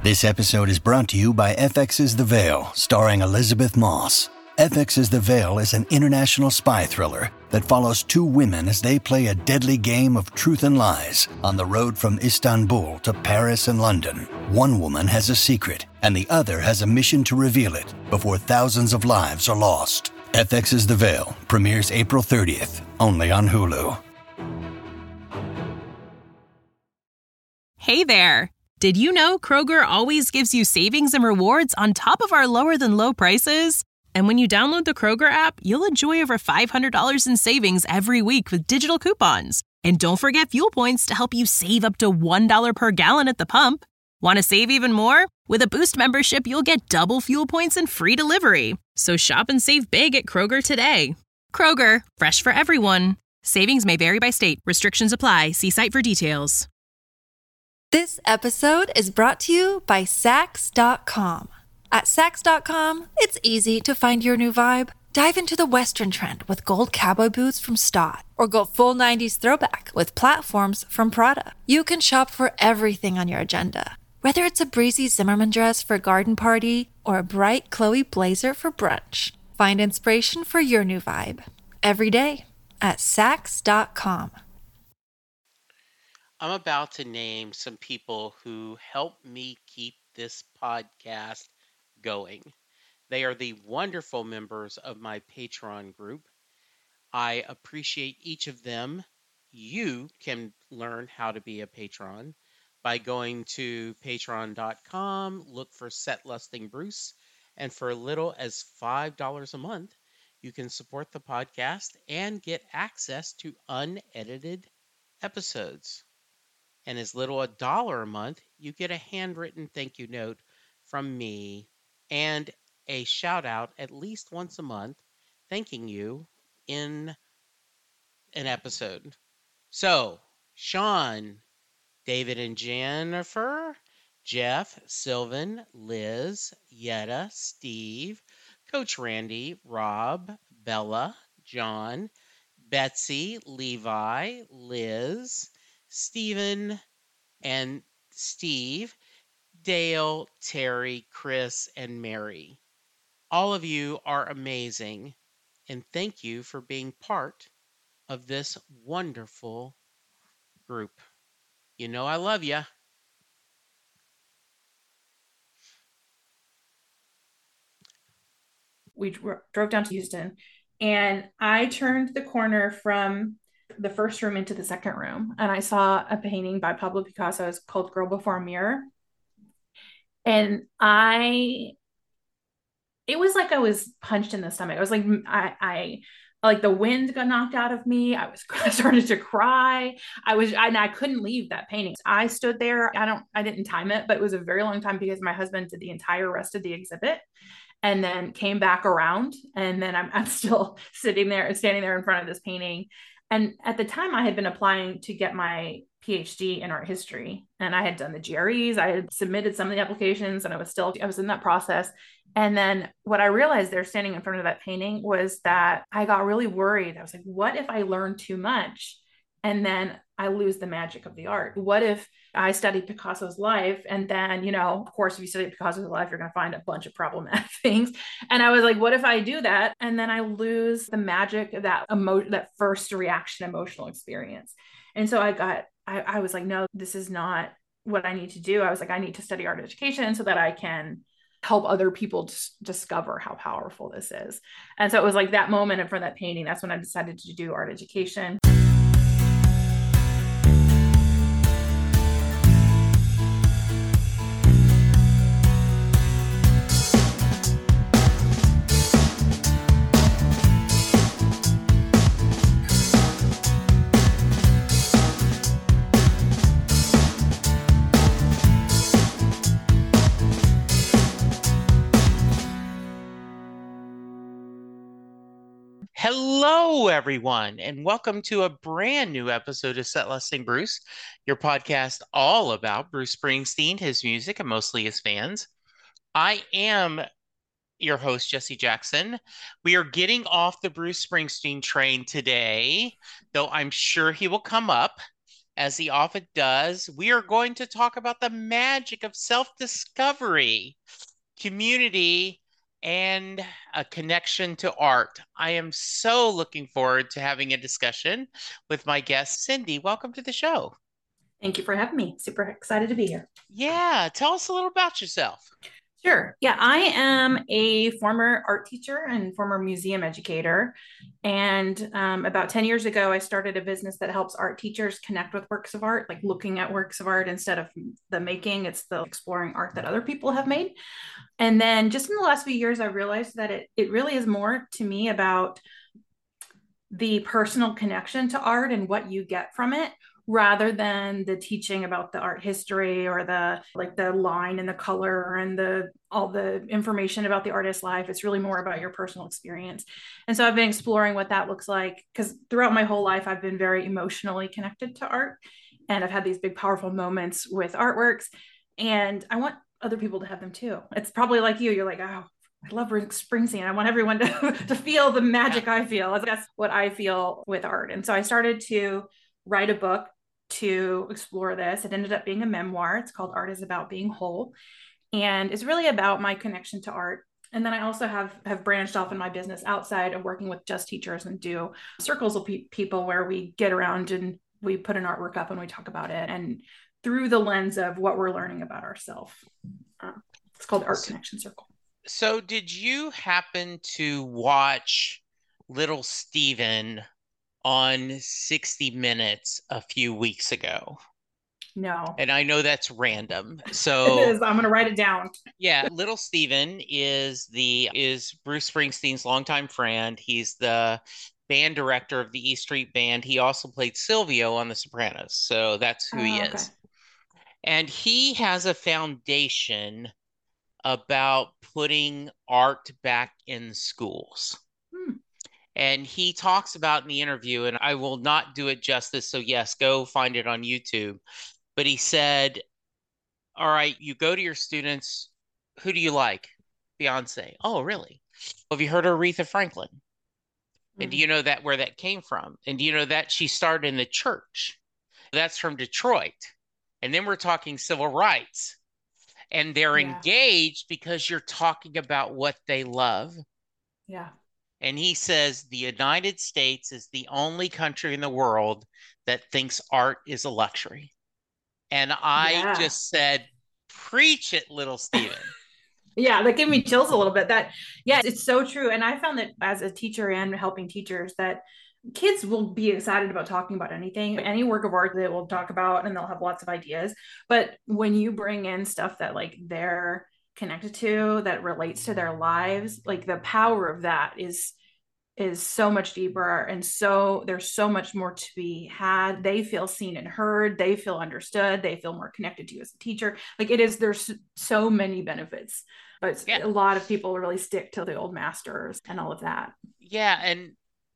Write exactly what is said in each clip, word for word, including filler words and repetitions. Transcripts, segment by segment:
This episode is brought to you by F X's The Veil, starring Elizabeth Moss. F X's The Veil is an international spy thriller that follows two women as they play a deadly game of truth and lies on the road from Istanbul to Paris and London. One woman has a secret, and the other has a mission to reveal it before thousands of lives are lost. F X's The Veil premieres April thirtieth, only on Hulu. Hey there! Did you know Kroger always gives you savings and rewards on top of our lower-than-low prices? And when you download the Kroger app, you'll enjoy over five hundred dollars in savings every week with digital coupons. And don't forget fuel points to help you save up to one dollar per gallon at the pump. Want to save even more? With a Boost membership, you'll get double fuel points and free delivery. So shop and save big at Kroger today. Kroger, fresh for everyone. Savings may vary by state. Restrictions apply. See site for details. This episode is brought to you by Sax dot com. At Sax dot com, it's easy to find your new vibe. Dive into the Western trend with gold cowboy boots from Stott, or go full nineties throwback with platforms from Prada. You can shop for everything on your agenda, whether it's a breezy Zimmermann dress for a garden party or a bright Chloe blazer for brunch. Find inspiration for your new vibe every day at Sax dot com. I'm about to name some people who help me keep this podcast going. They are the wonderful members of my Patreon group. I appreciate each of them. You can learn how to be a patron by going to patreon dot com, look for Set Lusting Bruce, and for as little as five dollars a month, you can support the podcast and get access to unedited episodes. And as little as a dollar a month, you get a handwritten thank you note from me and a shout out at least once a month thanking you in an episode. So, Sean, David and Jennifer, Jeff, Sylvan, Liz, Yetta, Steve, Coach Randy, Rob, Bella, John, Betsy, Levi, Liz, Stephen and Steve, Dale, Terry, Chris, and Mary. All of you are amazing, and thank you for being part of this wonderful group. You know I love you. We drove down to Houston, and I turned the corner from the first room into the second room, and I saw a painting by Pablo Picasso. It's called Girl Before a Mirror. And I, it was like I was punched in the stomach. I was like, I, I, like the wind got knocked out of me. I was, I started to cry. I was, and I couldn't leave that painting. I stood there. I don't, I didn't time it, but it was a very long time because my husband did the entire rest of the exhibit and then came back around. And then I'm, I'm still sitting there, standing there in front of this painting. And at the time I had been applying to get my PhD in art history, and I had done the G R Es. I had submitted some of the applications, and I was still, I was in that process. And then what I realized there standing in front of that painting was that I got really worried. I was like, what if I learn too much and then I lose the magic of the art? What if I study Picasso's life and then, you know, of course, if you study Picasso's life, you're going to find a bunch of problematic things. And I was like, what if I do that and then I lose the magic of that emo- that first reaction emotional experience? And so I got, I, I was like, no, this is not what I need to do. I was like, I need to study art education so that I can help other people dis- discover how powerful this is. And so it was like that moment for that painting. That's when I decided to do art education. Hello, everyone, and welcome to a brand new episode of Set Lusting Bruce, your podcast all about Bruce Springsteen, his music, and mostly his fans. I am your host, Jesse Jackson. We are getting off the Bruce Springsteen train today, though I'm sure he will come up. as he often does, we are going to talk about the magic of self-discovery, community, and a connection to art. I am so looking forward to having a discussion with my guest, Cindy. Welcome to the show. Thank you for having me. Super excited to be here. Yeah, tell us a little about yourself. Sure. Yeah, I am a former art teacher and former museum educator. And um, about ten years ago, I started a business that helps art teachers connect with works of art, like looking at works of art instead of the making. It's the exploring art that other people have made. And then just in the last few years, I realized that it, it really is more to me about the personal connection to art and what you get from it, rather than the teaching about the art history or the like the line and the color and the all the information about the artist's life. It's really more about your personal experience. And so I've been exploring what that looks like, because throughout my whole life I've been very emotionally connected to art, and I've had these big powerful moments with artworks, and I want other people to have them too. It's probably like you you're like, oh, I love Springsteen. I want everyone to, to feel the magic I feel. That's what I feel with art. And so I started to write a book to explore this. It ended up being a memoir. It's called Art is About Being Whole. And it's really about my connection to art. And then I also have have branched off in my business outside of working with just teachers and do circles of pe- people where we get around and we put an artwork up and we talk about it, and through the lens of what we're learning about ourselves. Uh, it's called Art Connection Circle. So did you happen to watch Little Steven on sixty minutes a few weeks ago? No. And I know that's random. So it is. I'm going to write it down. Yeah, Little Steven is the is Bruce Springsteen's longtime friend. He's the band director of the E Street Band. He also played Silvio on The Sopranos. So that's who oh, he is. Okay. And he has a foundation about putting art back in schools. Hmm. And he talks about in the interview, and I will not do it justice, so yes, go find it on YouTube. But he said, all right, you go to your students, who do you like? Beyonce. Oh, really? Have you heard of Aretha Franklin? Mm-hmm. And do you know that where that came from? And do you know that she started in the church? That's from Detroit. And then we're talking civil rights. And they're yeah. engaged because you're talking about what they love. Yeah. And he says the United States is the only country in the world that thinks art is a luxury. And I yeah. just said, preach it, Little Steven. Yeah, that gave me chills a little bit. That, yeah, it's so true. And I found that as a teacher and helping teachers, that kids will be excited about talking about anything, any work of art they will talk about, and they'll have lots of ideas. But when you bring in stuff that like they're connected to, that relates to their lives, like the power of that is is so much deeper, and so there's so much more to be had. They feel seen and heard, they feel understood, they feel more connected to you as a teacher. Like it is, there's so many benefits, but yeah. a lot of people really stick to the old masters and all of that. Yeah. And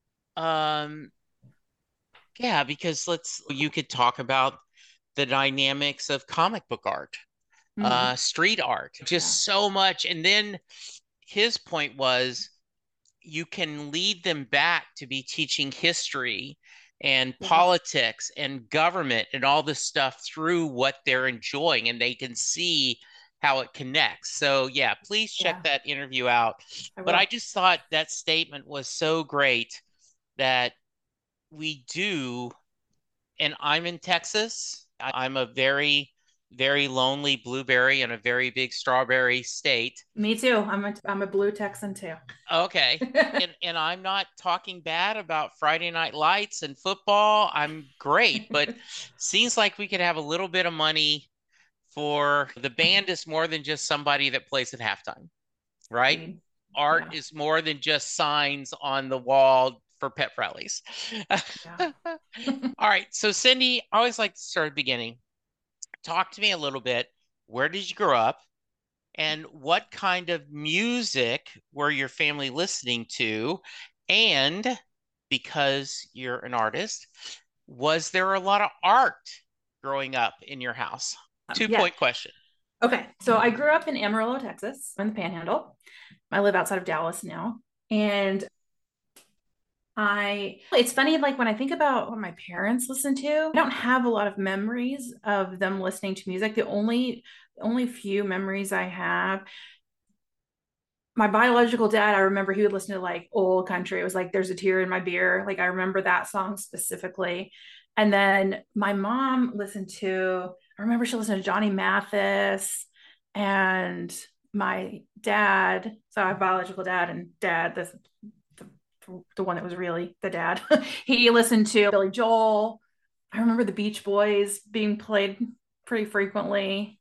um yeah, because let's you could talk about the dynamics of comic book art, mm-hmm. uh street art, just yeah. so much. And then his point was, you can lead them back to be teaching history and yeah. politics and government and all this stuff through what they're enjoying, and they can see how it connects. So yeah, please check yeah. that interview out. I but I just thought that statement was so great that we do, and I'm in Texas. I'm a very very lonely blueberry in a very big strawberry state. Me too. I'm a, I'm a blue Texan too. Okay. and, and I'm not talking bad about Friday Night Lights and football. I'm great, but seems like we could have a little bit of money for the band is more than just somebody that plays at halftime, right? Mm, Art yeah. is more than just signs on the wall for pep rallies. Yeah. All right. So Cindy, I always like to start at the beginning. Talk to me a little bit. Where did you grow up? And what kind of music were your family listening to? And because you're an artist, was there a lot of art growing up in your house? Two yeah. point question. Okay. So I grew up in Amarillo, Texas, in the Panhandle. I live outside of Dallas now. And I, it's funny, like when I think about what my parents listened to, I don't have a lot of memories of them listening to music. The only, only few memories I have, my biological dad, I remember he would listen to like old country. It was like There's a Tear in My Beer. Like I remember that song specifically. And then my mom listened to, I remember she listened to Johnny Mathis, and my dad, so I have biological dad and dad, the, the, the one that was really the dad, he listened to Billy Joel. I remember the Beach Boys being played pretty frequently.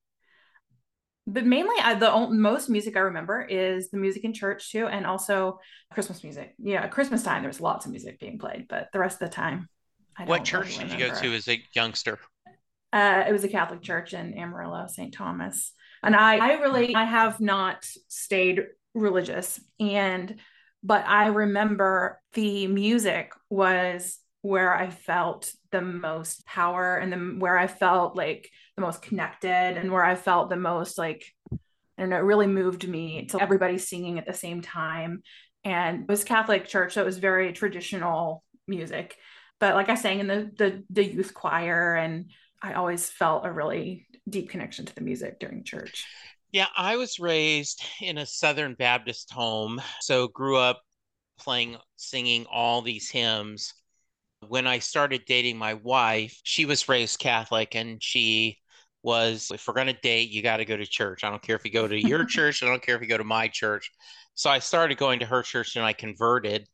But mainly, I, the only, most music I remember is the music in church too, and also Christmas music. Yeah, Christmas time there was lots of music being played, but the rest of the time, I What don't really church did you go remember. to as a youngster? Uh, it was a Catholic church in Amarillo, Saint Thomas, and I, I really, I have not stayed religious, and but I remember the music was where I felt the most power, and the where I felt like the most connected, and where I felt the most like, I don't know, it really moved me to everybody singing at the same time. And it was Catholic church, so it was very traditional music. But like I sang in the the, the youth choir, and I always felt a really deep connection to the music during church. Yeah, I was raised in a Southern Baptist home, so grew up playing, singing all these hymns. When I started dating my wife, she was raised Catholic, and she was, if we're going to date, you got to go to church. I don't care if you go to your church. I don't care if you go to my church. So I started going to her church and I converted.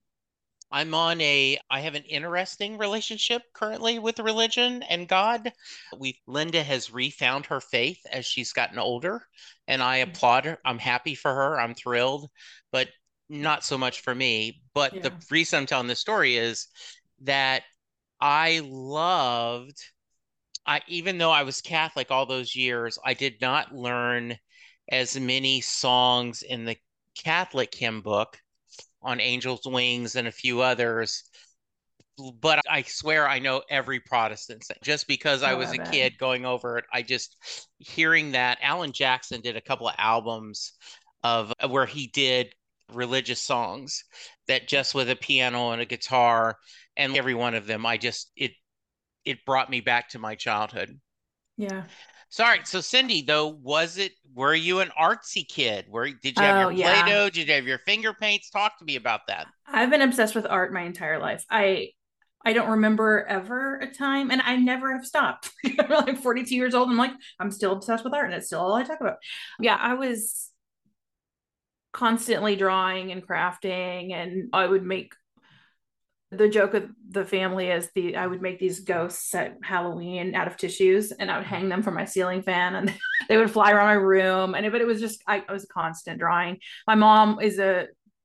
I'm on a, I have an interesting relationship currently with religion and God. We, Linda has refound her faith as she's gotten older, and I applaud her. I'm happy for her. I'm thrilled, but not so much for me. But the Yeah. reason I'm telling this story is that I loved, I, even though I was Catholic all those years, I did not learn as many songs in the Catholic hymn book on Angel's Wings and a few others. But I swear I know every Protestant sing. Just because I Oh, was I a bet. kid going over it, I just hearing that. Alan Jackson did a couple of albums of where he did religious songs that just with a piano and a guitar, and every one of them, I just it it brought me back to my childhood. Yeah. So, all right. So, Cindy, though, was it, were you an artsy kid? Where did you have your Oh, yeah. Play-Doh? Did you have your finger paints? Talk to me about that. I've been obsessed with art my entire life. I I don't remember ever a time, and I never have stopped. I'm like forty-two years old. I'm like, I'm still obsessed with art, and it's still all I talk about. Yeah, I was constantly drawing and crafting, and I would make the joke of the family is the I would make these ghosts at Halloween out of tissues, and I would hang them from my ceiling fan, and they would fly around my room. And it, but it was just I, I was a constant drawing. My mom is a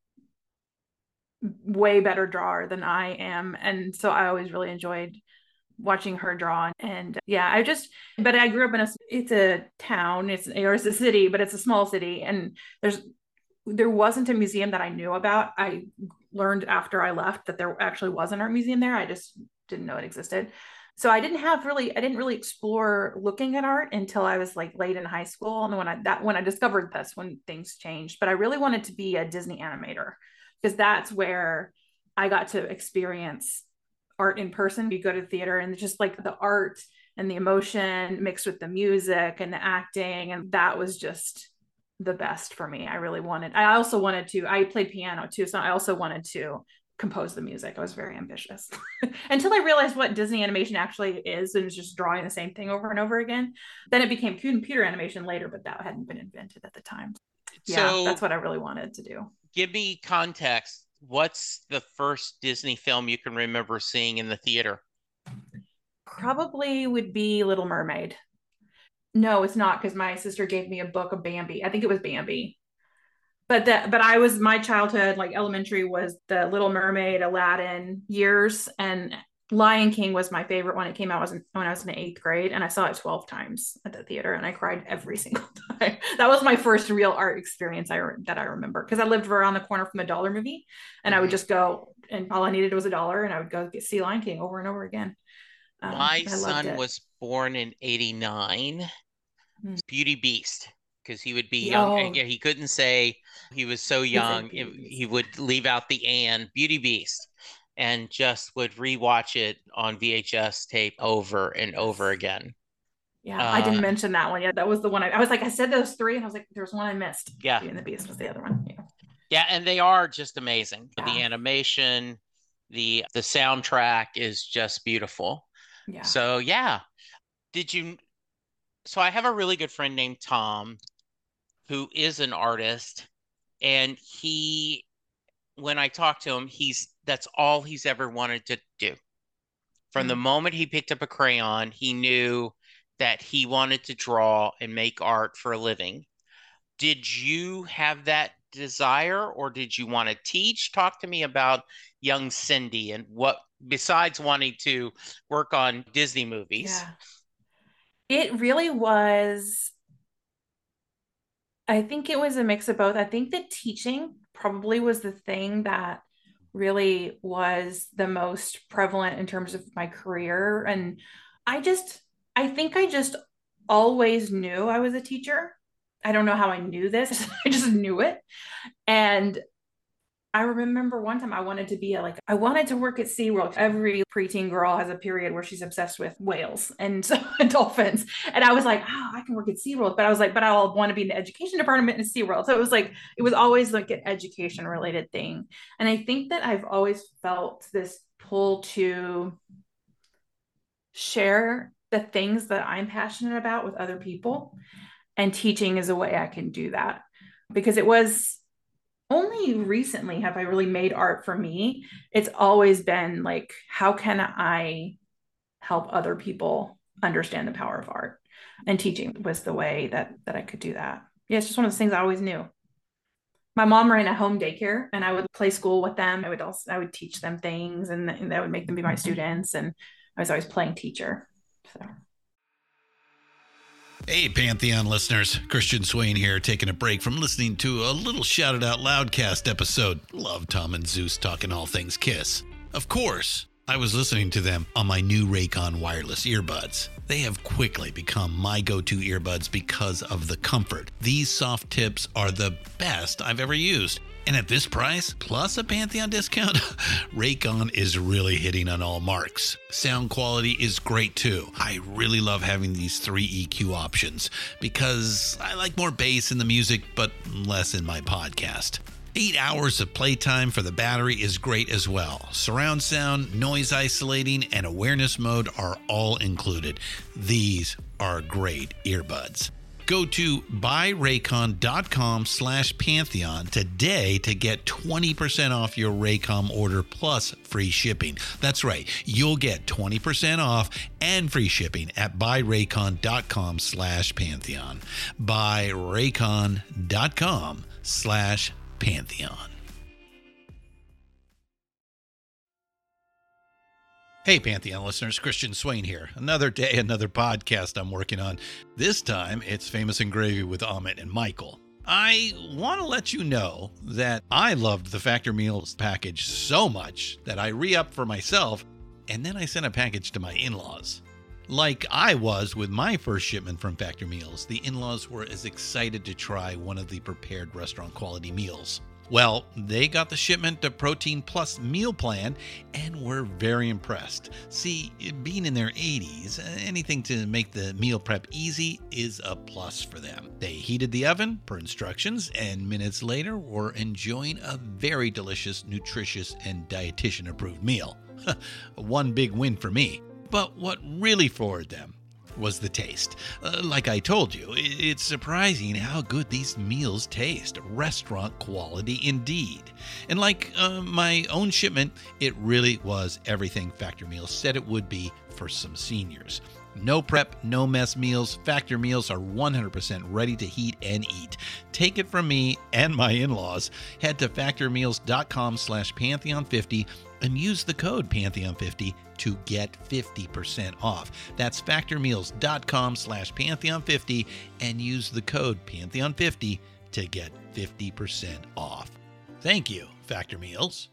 way better drawer than I am, and so I always really enjoyed watching her draw. And yeah, I just, but I grew up in a, it's a town, it's or it's a city, but it's a small city, and there's there wasn't a museum that I knew about. I learned after I left that there actually was an art museum there. I just didn't know it existed. So I didn't have really, I didn't really explore looking at art until I was like late in high school. And when I that when I discovered this, when things changed. But I really wanted to be a Disney animator, because that's where I got to experience art in person. You go to the theater, and just like the art and the emotion mixed with the music and the acting, and that was just the best for me. I really wanted, I also wanted to, I played piano too. So I also wanted to compose the music. I was very ambitious until I realized what Disney animation actually is, and was just drawing the same thing over and over again. Then it became computer animation later, but that hadn't been invented at the time. Yeah, that's So, what I really wanted to do. give me context. What's the first Disney film you can remember seeing in the theater? Probably would be Little Mermaid. No, it's not, because my sister gave me a book of Bambi. I think it was Bambi. But that but I was my childhood, like elementary, was the Little Mermaid, Aladdin years, and Lion King was my favorite when it came out. Was when I was in the eighth grade, and I saw it twelve times at the theater, and I cried every single time. That was my first real art experience I that I remember, because I lived around the corner from a dollar movie, and I would Mhm. just go, and all I needed was a dollar, and I would go get see Lion King over and over again. Um, My I loved son it. was born in eighty-nine. Mm. Beauty Beast. because he would be young. Oh. Yeah, he couldn't say he was so young. Beauty It- Beast. he would leave out the and Beauty Beast, and just would rewatch it on V H S tape over and over again. Yeah, I didn't Uh, mention that one. Yeah, that was the one I, I was like, I said those three, and I was like, there's one I missed. Yeah. Beauty and the Beast was the other one. Yeah. Yeah, and they are just amazing. Yeah. The animation, the the soundtrack is just beautiful. Yeah. So yeah. Did you so I have a really good friend named Tom who is an artist, and he when I talk to him, he's that's all he's ever wanted to do. From the Mm. moment he picked up a crayon, he knew that he wanted to draw and make art for a living. Did you have that desire, or did you want to teach? Talk to me about young Cindy and what, besides wanting to work on Disney movies. Yeah. It really was, I think it was a mix of both. I think that teaching probably was the thing that really was the most prevalent in terms of my career. And I just, I think I just always knew I was a teacher. I don't know how I knew this. I just knew it. And I remember one time I wanted to be a, like, I wanted to work at SeaWorld. Every preteen girl has a period where she's obsessed with whales and so dolphins. And I was like, oh, I can work at SeaWorld. But I was like, but I'll want to be in the education department in SeaWorld. So it was like, it was always like an education related thing. And I think that I've always felt this pull to share the things that I'm passionate about with other people. And teaching is a way I can do that, because it was only recently have I really made art for me. It's always been like, how can I help other people understand the power of art? And teaching was the way that that I could do that. Yeah, it's just one of those things I always knew. My mom ran a home daycare, and I would play school with them. I would also I would teach them things, and, and that would make them be my students. And I was always playing teacher. So. Hey, Pantheon listeners, Christian Swain here, taking a break from listening to a little Shout It Out Loudcast episode. Love Tom and Zeus talking all things Kiss. Of course, I was listening to them on my new Raycon wireless earbuds. They have quickly become my go-to earbuds because of the comfort. These soft tips are the best I've ever used. And at this price, plus a Pantheon discount, Raycon is really hitting on all marks. Sound quality is great too. I really love having these three E Q options because I like more bass in the music, but less in my podcast. Eight hours of playtime for the battery is great as well. Surround sound, noise isolating, and awareness mode are all included. These are great earbuds. Go to buyraycon.com slash Pantheon today to get twenty percent off your Raycom order plus free shipping. That's right. You'll get twenty percent off and free shipping at buyraycon.com slash Pantheon. buyraycon.com slash Pantheon. Hey, Pantheon listeners, Christian Swain here. Another day, another podcast I'm working on. This time, it's Famous and Gravy with Amit and Michael. I want to let you know that I loved the Factor Meals package so much that I re-upped for myself, and then I sent a package to my in-laws. Like I was with my first shipment from Factor Meals, the in-laws were as excited to try one of the prepared restaurant quality meals. Well, they got the shipment of Protein Plus meal plan and were very impressed. See, being in their eighties, anything to make the meal prep easy is a plus for them. They heated the oven per instructions, and minutes later were enjoying a very delicious, nutritious, and dietitian-approved meal. One big win for me. But what really floored them was the taste. Uh, like I told you, it's surprising how good these meals taste. Restaurant quality indeed. And like uh, my own shipment, it really was everything Factor Meals said it would be for some seniors. No prep, no mess meals. Factor Meals are one hundred percent ready to heat and eat. Take it from me and my in-laws. Head to factormeals.com slash Pantheon fifty and use the code Pantheon fifty to get fifty percent off. That's factormeals.com slash Pantheon fifty and use the code Pantheon fifty to get fifty percent off. Thank you, Factor Meals.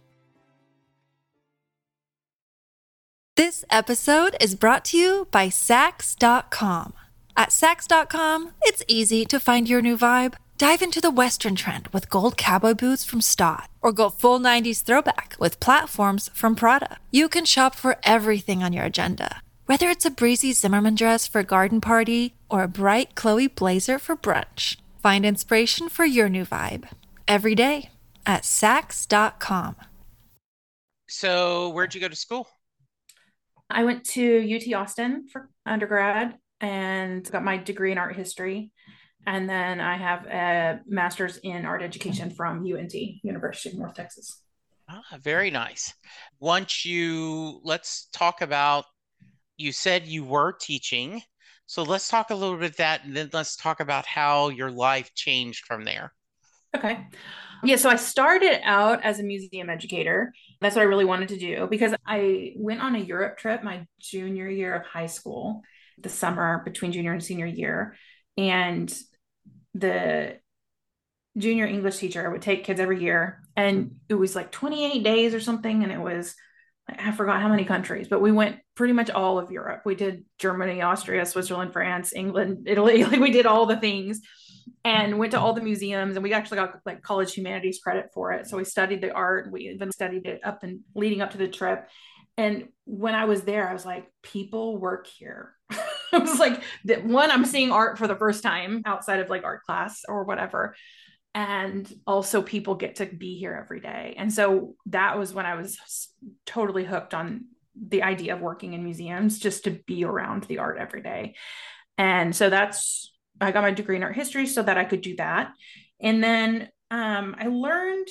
This episode is brought to you by Sax dot com. At Saks dot com, it's easy to find your new vibe. Dive into the Western trend with gold cowboy boots from Stott, or go full nineties throwback with platforms from Prada. You can shop for everything on your agenda, whether it's a breezy Zimmermann dress for a garden party or a bright Chloe blazer for brunch. Find inspiration for your new vibe every day at Saks dot com. So where'd you go to school? I went to U T Austin for undergrad and got my degree in art history. And then I have a master's in art education from U N T, University of North Texas. Ah, very nice. Once you, let's talk about, you said you were teaching. So let's talk a little bit of that, and then let's talk about how your life changed from there. Okay. Yeah, so I started out as a museum educator. That's what I really wanted to do because I went on a Europe trip my junior year of high school, the summer between junior and senior year. And the junior English teacher would take kids every year, and it was like twenty-eight days or something. And it was, I forgot how many countries, but we went pretty much all of Europe. We did Germany, Austria, Switzerland, France, England, Italy. Like we did all the things and went to all the museums, and we actually got like college humanities credit for it. So we studied the art. We even studied it up and leading up to the trip. And when I was there, I was like, people work here. I was like, that one, I'm seeing art for the first time outside of like art class or whatever. And also people get to be here every day. And so that was when I was totally hooked on the idea of working in museums, just to be around the art every day. And so that's, I got my degree in art history so that I could do that. And then um, I learned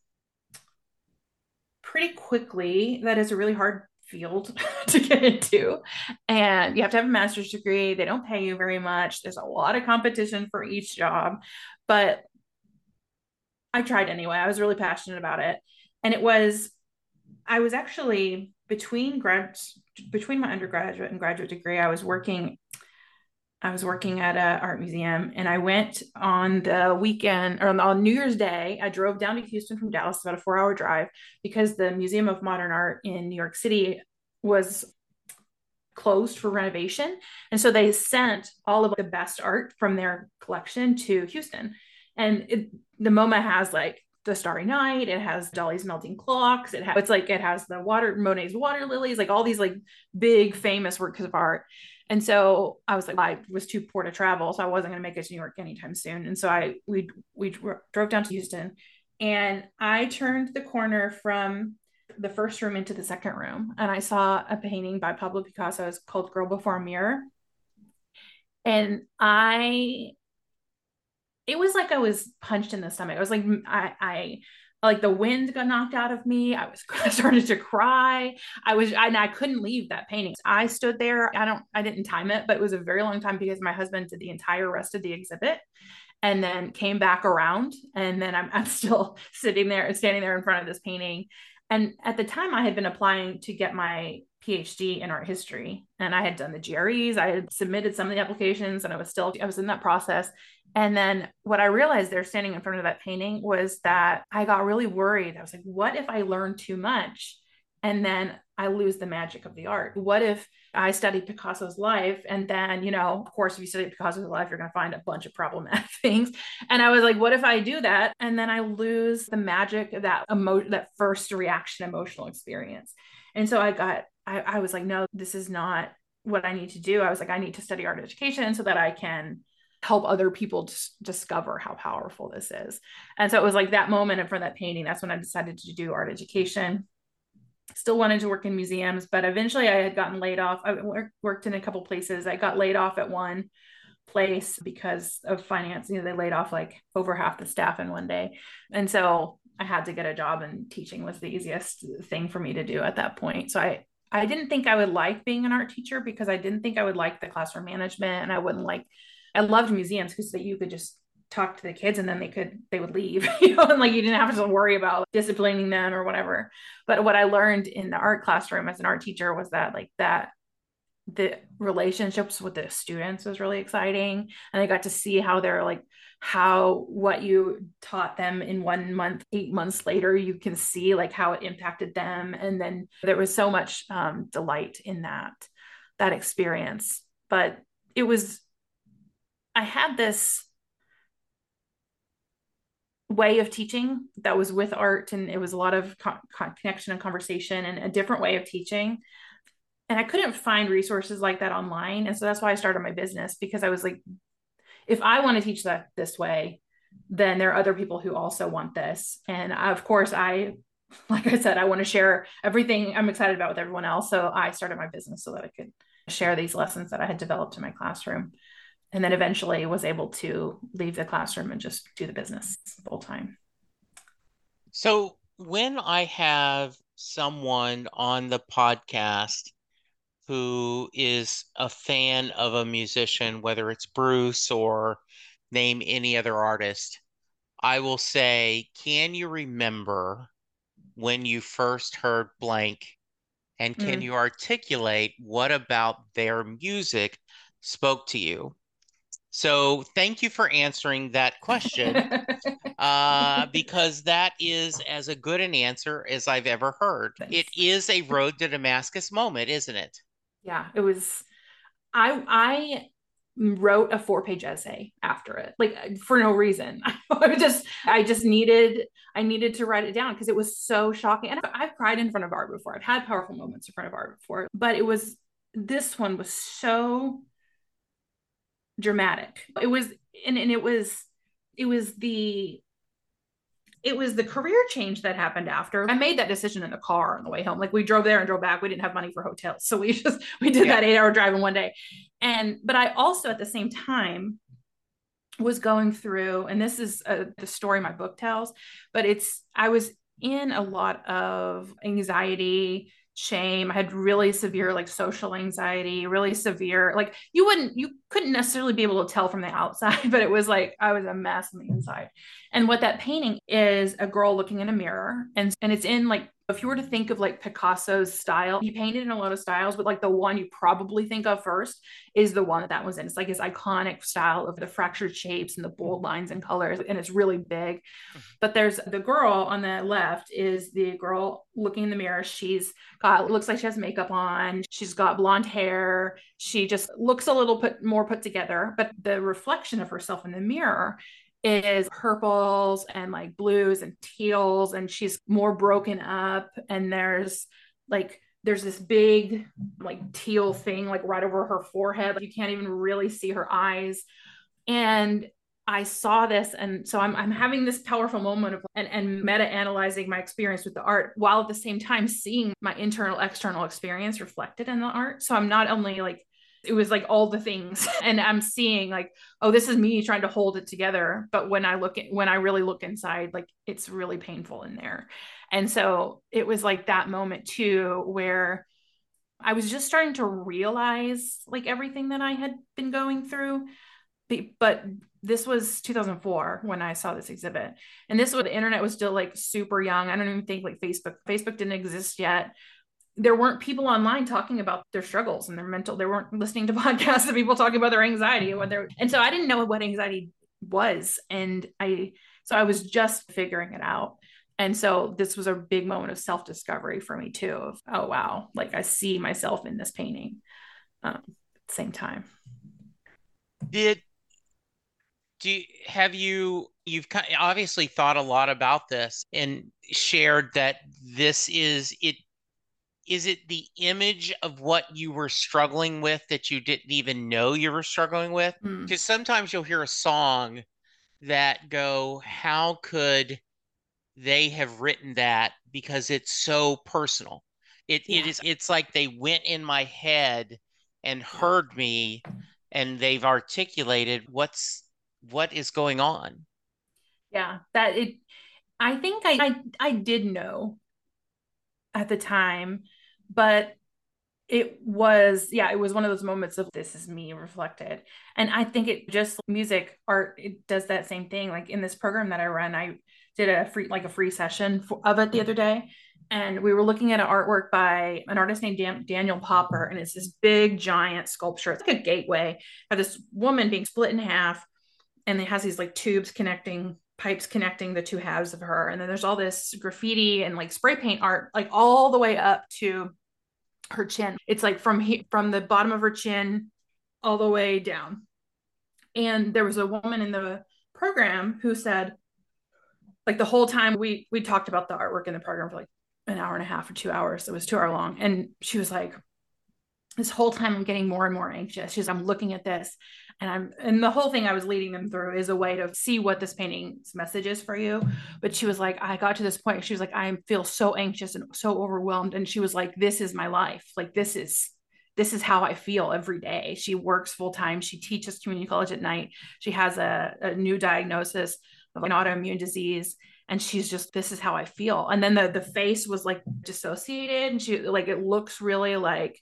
pretty quickly that it's a really hard field to get into, and you have to have a master's degree. They don't pay you very much. There's a lot of competition for each job, but I tried anyway. I was really passionate about it. And it was, I was actually between grad, between my undergraduate and graduate degree, I was working, I was working at an art museum, and I went on the weekend or on New Year's Day. I drove down to Houston from Dallas, about a four hour drive, because the Museum of Modern Art in New York City was closed for renovation. And so they sent all of the best art from their collection to Houston. And it, the MoMA has like the Starry Night, it has Dolly's Melting Clocks, it has, it's like, it has the water, Monet's Water Lilies, like all these like big famous works of art. And so I was like, I was too poor to travel, so I wasn't going to make it to New York anytime soon. And so I, we, we drove down to Houston, and I turned the corner from the first room into the second room, and I saw a painting by Pablo Picasso. It's called Girl Before a Mirror. And I, it was like I was punched in the stomach. I was like, I, I, like the wind got knocked out of me. I was, I started to cry. I was, and I couldn't leave that painting. I stood there. I don't, I didn't time it, but it was a very long time because my husband did the entire rest of the exhibit and then came back around. And then I'm, I'm still sitting there, standing there in front of this painting. And at the time I had been applying to get my PhD in art history, and I had done the G R Es. I had submitted some of the applications, and I was still, I was in that process. And then what I realized there standing in front of that painting was that I got really worried. I was like, what if I learn too much and then I lose the magic of the art? What if I study Picasso's life, and then, you know, of course, if you study Picasso's life, you're going to find a bunch of problematic things. And I was like, what if I do that and then I lose the magic of that emo- that first reaction, emotional experience? And so I got, I, I was like, no, this is not what I need to do. I was like, I need to study art education so that I can help other people dis- discover how powerful this is. And so it was like that moment in front of that painting, that's when I decided to do art education. Still wanted to work in museums, but eventually I had gotten laid off. I worked in a couple places. I got laid off at one place because of finance. You know, they laid off like over half the staff in one day. And so I had to get a job, and teaching was the easiest thing for me to do at that point. So I, I didn't think I would like being an art teacher because I didn't think I would like the classroom management, and I wouldn't like, I loved museums because that you could just talk to the kids and then they could, they would leave, you know, and like, you didn't have to worry about disciplining them or whatever. But what I learned in the art classroom as an art teacher was that like that the relationships with the students was really exciting. And I got to see how they're like, how what you taught them in one month, eight months later, you can see like how it impacted them. And then there was so much um, delight in that, that experience. But it was, I had this way of teaching that was with art, and it was a lot of co- connection and conversation and a different way of teaching. And I couldn't find resources like that online. And so that's why I started my business, because I was like, if I want to teach that this way, then there are other people who also want this. And of course, I, like I said, I want to share everything I'm excited about with everyone else. So I started my business so that I could share these lessons that I had developed in my classroom. And then eventually was able to leave the classroom and just do the business full time. So when I have someone on the podcast who is a fan of a musician, whether it's Bruce or name any other artist, I will say, can you remember when you first heard blank? And can Mm. you articulate what about their music spoke to you? So thank you for answering that question, uh, because that is as a good an answer as I've ever heard. Thanks. It is a road to Damascus moment, isn't it? Yeah, it was. I I wrote a four-page essay after it, like for no reason. I just I just needed I needed to write it down because it was so shocking. And I've, I've cried in front of art before. I've had powerful moments in front of art before, but it was this one was so dramatic. It was and, and it was it was the it was the career change that happened after. I made that decision in the car on the way home. Like we drove there and drove back. We didn't have money for hotels. So we just, we did yeah. that eight hour drive in one day. And, but I also at the same time was going through, and this is a, the story my book tells, but it's, I was in a lot of anxiety, shame. I had really severe like social anxiety, really severe, like you wouldn't, you couldn't necessarily be able to tell from the outside, but it was like, I was a mess on the inside. And what that painting is a girl looking in a mirror. And, and it's in like, if you were to think of like Picasso's style, he painted in a lot of styles, but like the one you probably think of first is the one that that was in. It's like his iconic style of the fractured shapes and the bold lines and colors. And it's really big. But there's the girl on the left is the girl looking in the mirror. She's got, looks like she has makeup on. She's got blonde hair. She just looks a little put more put together, but the reflection of herself in the mirror is purples and like blues and teals, and she's more broken up. And there's like, there's this big like teal thing like right over her forehead. Like you can't even really see her eyes. And I saw this. And so I'm, I'm having this powerful moment of and, and meta analyzing my experience with the art while at the same time seeing my internal, external experience reflected in the art. So I'm not only like, it was like all the things, and I'm seeing like, oh, this is me trying to hold it together. But when I look at, when I really look inside, like it's really painful in there. And so it was like that moment too, where I was just starting to realize like everything that I had been going through. But this was two thousand four when I saw this exhibit. And this was, the internet was still like super young. I don't even think like Facebook, Facebook didn't exist yet. There weren't people online talking about their struggles and their mental, they weren't listening to podcasts of people talking about their anxiety and what they're, and so I didn't know what anxiety was. And I, so I was just figuring it out. And so this was a big moment of self-discovery for me too, of, oh, wow. Like I see myself in this painting um, at the same time. Did, do you, have you, you've obviously thought a lot about this and shared that this is, it, is it the image of what you were struggling with that you didn't even know you were struggling with? Because mm. sometimes you'll hear a song that go, how could they have written that? Because it's so personal. It yeah. it is it's like they went in my head and heard me, and they've articulated what's what is going on. Yeah, that it I think I I, I did know at the time, but it was, yeah, it was one of those moments of this is me reflected. And I think it just music, art, it does that same thing. Like in this program that I run, I did a free, like a free session for, of it the other day. And we were looking at an artwork by an artist named Dan, Daniel Popper. And it's this big, giant sculpture. It's like a gateway of this woman being split in half. And it has these like tubes connecting pipes connecting the two halves of her. And then there's all this graffiti and like spray paint art, like all the way up to her chin. It's like from he- from the bottom of her chin all the way down. And there was a woman in the program who said, like the whole time we we talked about the artwork in the program for like an hour and a half or two hours. It was two hour long. And she was like, this whole time I'm getting more and more anxious. She's, I'm looking at this and I'm, and the whole thing I was leading them through is a way to see what this painting's message is for you. But she was like, I got to this point. She was like, I feel so anxious and so overwhelmed. And she was like, this is my life. Like, this is, this is how I feel every day. She works full time. She teaches community college at night. She has a, a new diagnosis of an autoimmune disease. And she's just, this is how I feel. And then the, the face was like dissociated. And she like, it looks really like,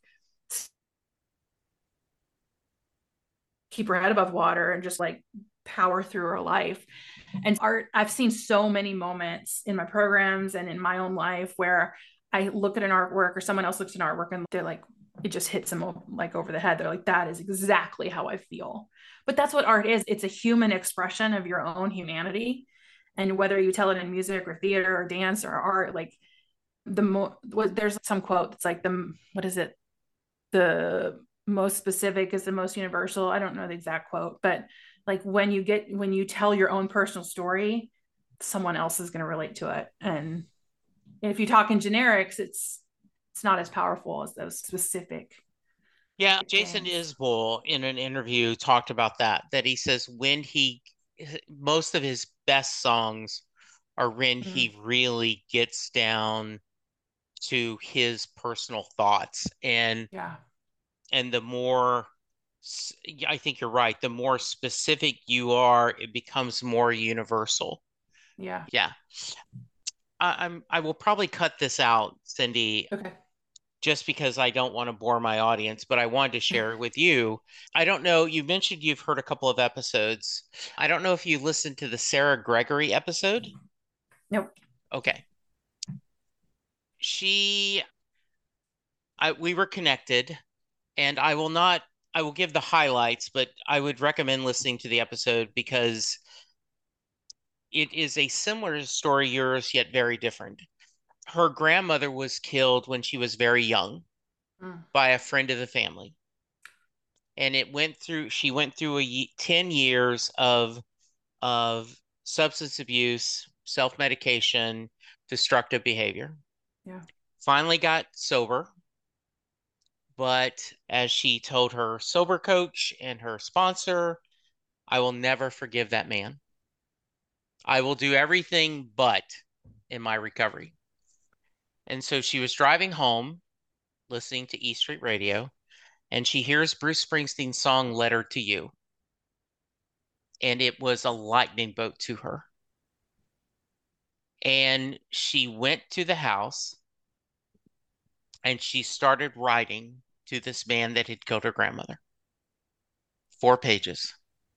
keep her head above water and just like power through her life. And art, I've seen so many moments in my programs and in my own life where I look at an artwork or someone else looks at an artwork and they're like, it just hits them like over the head. They're like, that is exactly how I feel. But that's what art is. It's a human expression of your own humanity. And whether you tell it in music or theater or dance or art, like the mo what there's some quote that's like the, what is it? The most specific is the most universal. I don't know the exact quote, but like when you get, when you tell your own personal story, someone else is going to relate to it. And if you talk in generics, it's, it's not as powerful as those specific. Yeah. Jason Isbell in an interview talked about that, that he says when he, most of his best songs are when mm-hmm. he really gets down to his personal thoughts. And yeah. And the more, I think you're right, the more specific you are, it becomes more universal. Yeah. Yeah. I, I'm, I will probably cut this out, Cindy. Okay. Just because I don't want to bore my audience, but I wanted to share it with you. I don't know, you mentioned you've heard a couple of episodes. I don't know if you listened to the Sarah Gregory episode. Nope. Okay. She, I, we were connected. And I will not, I will give the highlights, but I would recommend listening to the episode because it is a similar story, yours, yet very different. Her grandmother was killed when she was very young mm. by a friend of the family. And it went through, she went through a ten years of, of substance abuse, self-medication, destructive behavior. Yeah. Finally got sober. But as she told her sober coach and her sponsor, I will never forgive that man. I will do everything but in my recovery. And so she was driving home, listening to E Street Radio, and she hears Bruce Springsteen's song, Letter to You. And it was a lightning bolt to her. And she went to the house and she started writing to this man that had killed her grandmother. Four pages.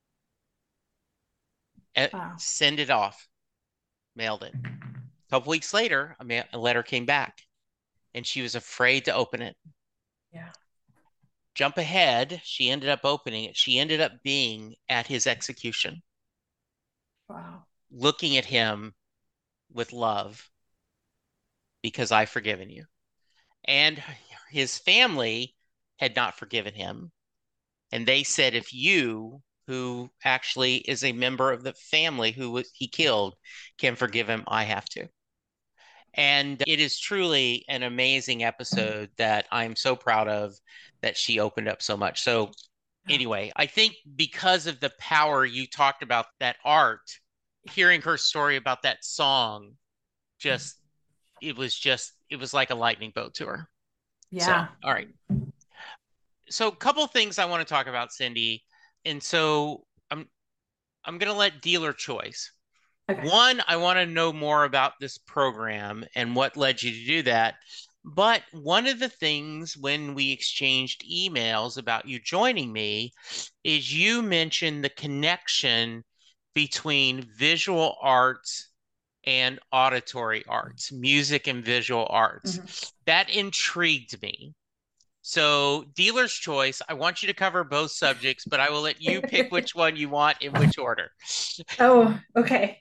Wow. Send it off. Mailed it. A couple weeks later, a, ma- a letter came back and she was afraid to open it. Yeah. Jump ahead. She ended up opening it. She ended up being at his execution. Wow. Looking at him with love because I've forgiven you. And his family had not forgiven him. And they said, if you, who actually is a member of the family who he killed, can forgive him, I have to. And it is truly an amazing episode that I'm so proud of, that she opened up so much. So anyway, I think because of the power you talked about, that art, hearing her story about that song, just, it was just, it was like a lightning bolt to her. Yeah. So, all right. So a couple of things I want to talk about, Cindy. And so I'm, I'm going to let dealer choice. Okay. One, I want to know more about this program and what led you to do that. But one of the things when we exchanged emails about you joining me is you mentioned the connection between visual arts and auditory arts, music and visual arts. Mm-hmm. That intrigued me. So dealer's choice, I want you to cover both subjects, but I will let you pick which one you want in which order. Oh, okay.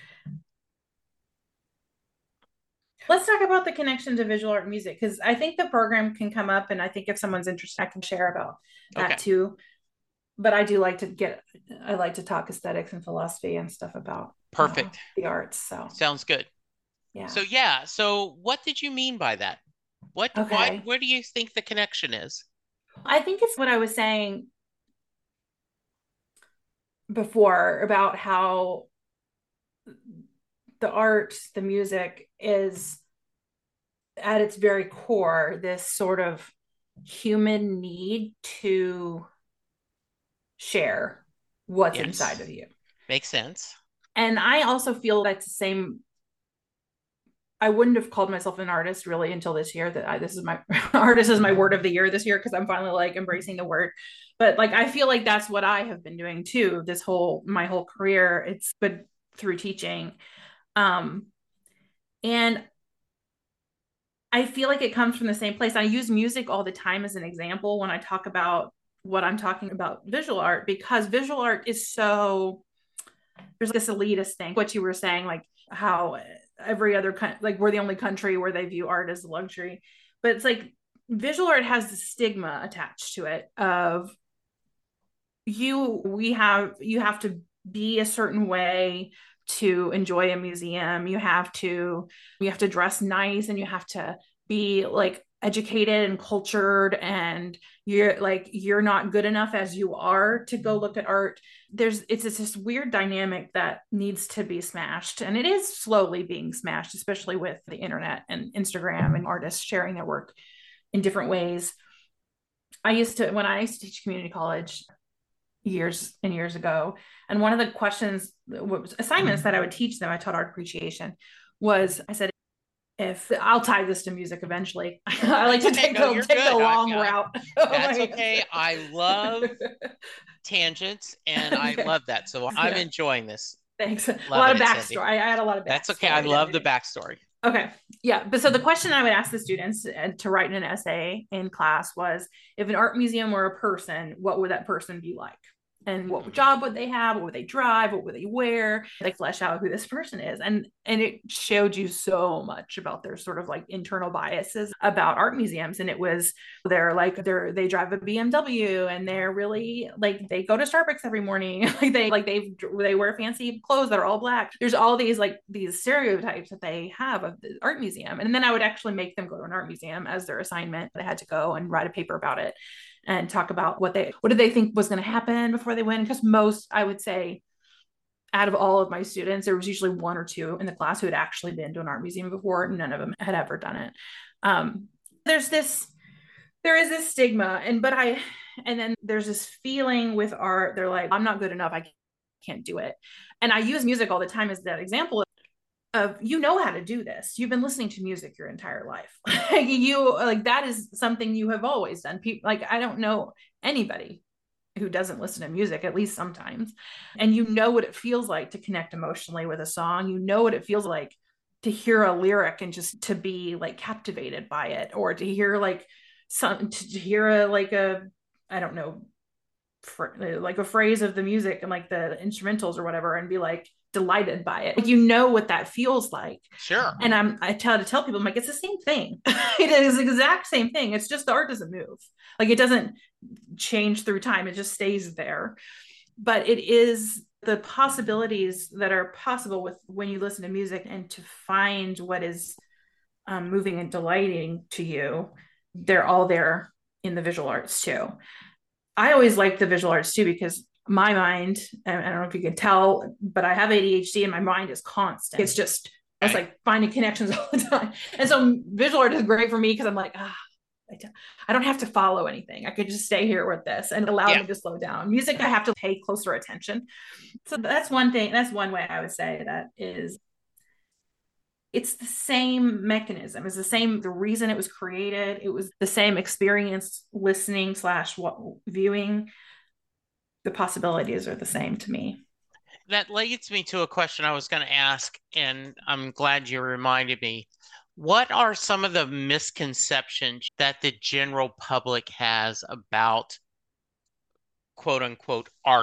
Let's talk about the connection to visual art and music, because I think the program can come up, and I think if someone's interested, I can share about that okay. too. but I do like to get, I like to talk aesthetics and philosophy and stuff about Perfect. uh, the arts. So sounds good. Yeah. So yeah. So what did you mean by that? What, Okay. why, where do you think the connection is? I think it's what I was saying before about how the art, the music is at its very core, this sort of human need to share what's Yes. inside of you. Makes sense. And I also feel that's the same. I wouldn't have called myself an artist really until this year. That I, this is my artist is my word of the year this year, because I'm finally like embracing the word. But like I feel like that's what I have been doing too. This whole my whole career, it's been through teaching, um, and I feel like it comes from the same place. I use music all the time as an example when I talk about what I'm talking about visual art, because visual art is so, there's this elitist thing, what you were saying, like how every other country, like we're the only country where they view art as a luxury, but it's like visual art has the stigma attached to it of you, we have, you have to be a certain way to enjoy a museum. You have to, you have to dress nice, and you have to be like educated and cultured, and you're like, you're not good enough as you are to go look at art. There's, it's, it's this weird dynamic that needs to be smashed. And it is slowly being smashed, especially with the internet and Instagram and artists sharing their work in different ways. I used to, when I used to teach community college years and years ago, and one of the questions, assignments that I would teach them, I taught art appreciation, was I said, if I'll tie this to music eventually. I like to take, no, a, take a long I, route. That's oh okay. I love tangents, and okay. I love that. So I'm yeah. enjoying this. Thanks. Love a lot of backstory. I, I had a lot of backstory. That's okay. I love the backstory. Okay. Yeah. But so the question I would ask the students to write an essay in class was, if an art museum were a person, what would that person be like? And what job would they have? What would they drive? What would they wear? They flesh out who this person is. And, and it showed you so much about their sort of like internal biases about art museums. And it was, they're like, they're, they drive a B M W, and they're really like, they go to Starbucks every morning. like they, like they, they wear fancy clothes that are all black. There's all these, like these stereotypes that they have of the art museum. And then I would actually make them go to an art museum as their assignment. They had to go and write a paper about it and talk about what they, what did they think was going to happen before they went? Because most, I would say, out of all of my students, there was usually one or two in the class who had actually been to an art museum before. None of them had ever done it. Um, there's this, there is this stigma, and, but I, and then there's this feeling with art, they're like, I'm not good enough, I can't do it. And I use music all the time as that example of, you know how to do this. You've been listening to music your entire life. you like, that is something you have always done. People, like, I don't know anybody who doesn't listen to music, at least sometimes. And you know what it feels like to connect emotionally with a song. You know what it feels like to hear a lyric and just to be like captivated by it, or to hear like some, to hear a, like a, I don't know, fr- like a phrase of the music and like the instrumentals or whatever, and be like, delighted by it. You know what that feels like. Sure. And I'm, I tell to tell people, I'm like, it's the same thing. It is the exact same thing. It's just the art doesn't move. Like it doesn't change through time. It just stays there. But it is the possibilities that are possible with when you listen to music, and to find what is um, moving and delighting to you. They're all there in the visual arts too. I always like the visual arts too, because my mind, and I don't know if you can tell, but I have A D H D and my mind is constant. It's just, it's like finding connections all the time. And so visual art is great for me, because I'm like, ah, I don't have to follow anything. I could just stay here with this, and allow yeah. me to slow down. Music, I have to pay closer attention. So that's one thing. That's one way I would say that is, it's the same mechanism. It's the same, the reason it was created. It was the same experience, listening slash viewing. The possibilities are the same to me. That leads me to a question I was going to ask, and I'm glad you reminded me. What are some of the misconceptions that the general public has about quote unquote art?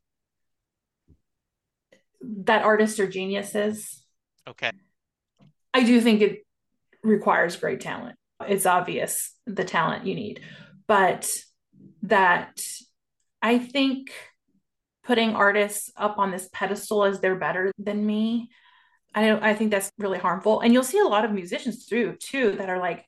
That artists are geniuses. Okay. I do think it requires great talent. It's obvious the talent you need, but that I think putting artists up on this pedestal as they're better than me, I don't, I think that's really harmful. And you'll see a lot of musicians through too that are like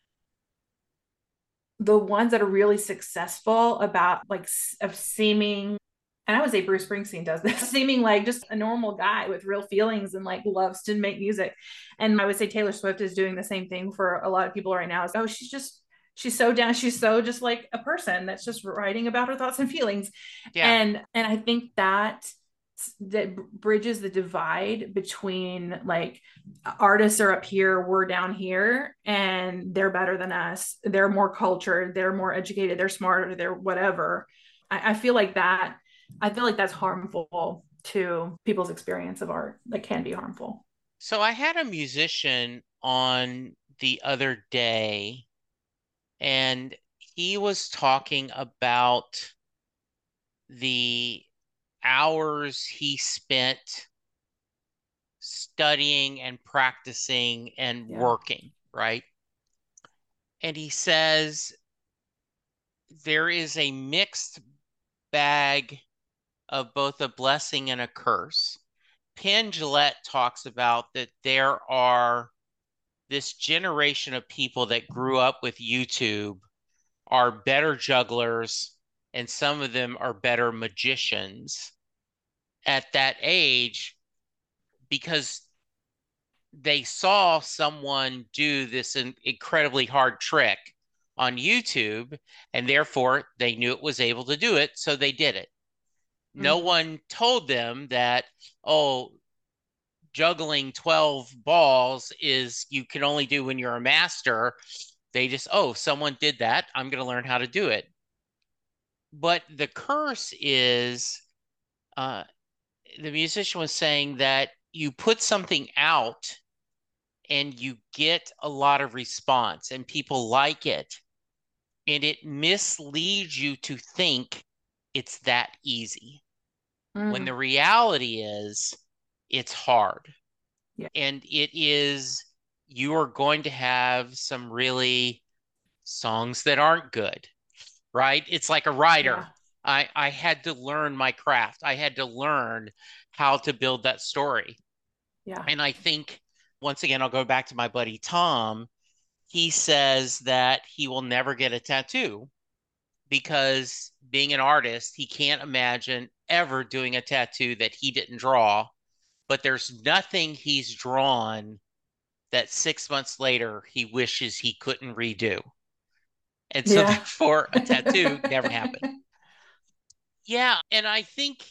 the ones that are really successful about like of seeming, and I would say Bruce Springsteen does this, seeming like just a normal guy with real feelings and like loves to make music. And I would say Taylor Swift is doing the same thing for a lot of people right now. Is, oh, she's just, she's so down. She's so just like a person that's just writing about her thoughts and feelings. Yeah. And, and I think that that bridges the divide between like artists are up here, we're down here, and they're better than us. They're more cultured, they're more educated, they're smarter, they're whatever. I, I feel like that, I feel like that's harmful to people's experience of art. That can be harmful. So I had a musician on the other day, and he was talking about the hours he spent studying and practicing and Yeah. working, right? And he says there is a mixed bag of both a blessing and a curse. Penn Jillette talks about that there are this generation of people that grew up with YouTube are better jugglers, and some of them are better magicians at that age because they saw someone do this incredibly hard trick on YouTube, and therefore they knew it was able to do it, so they did it. Mm. No one told them that, oh, juggling twelve balls is you can only do when you're a master. They just, oh, someone did that, I'm going to learn how to do it. But the curse is, uh, the musician was saying that you put something out and you get a lot of response and people like it, and it misleads you to think it's that easy. Mm. When the reality is it's hard. Yeah. And it is, you are going to have some really songs that aren't good, right? It's like a writer. Yeah. I, I had to learn my craft. I had to learn how to build that story. Yeah. And I think, once again, I'll go back to my buddy Tom. He says that he will never get a tattoo because being an artist, he can't imagine ever doing a tattoo that he didn't draw. But there's nothing he's drawn that six months later he wishes he couldn't redo. And so yeah. Therefore, a tattoo never happened. Yeah, and I think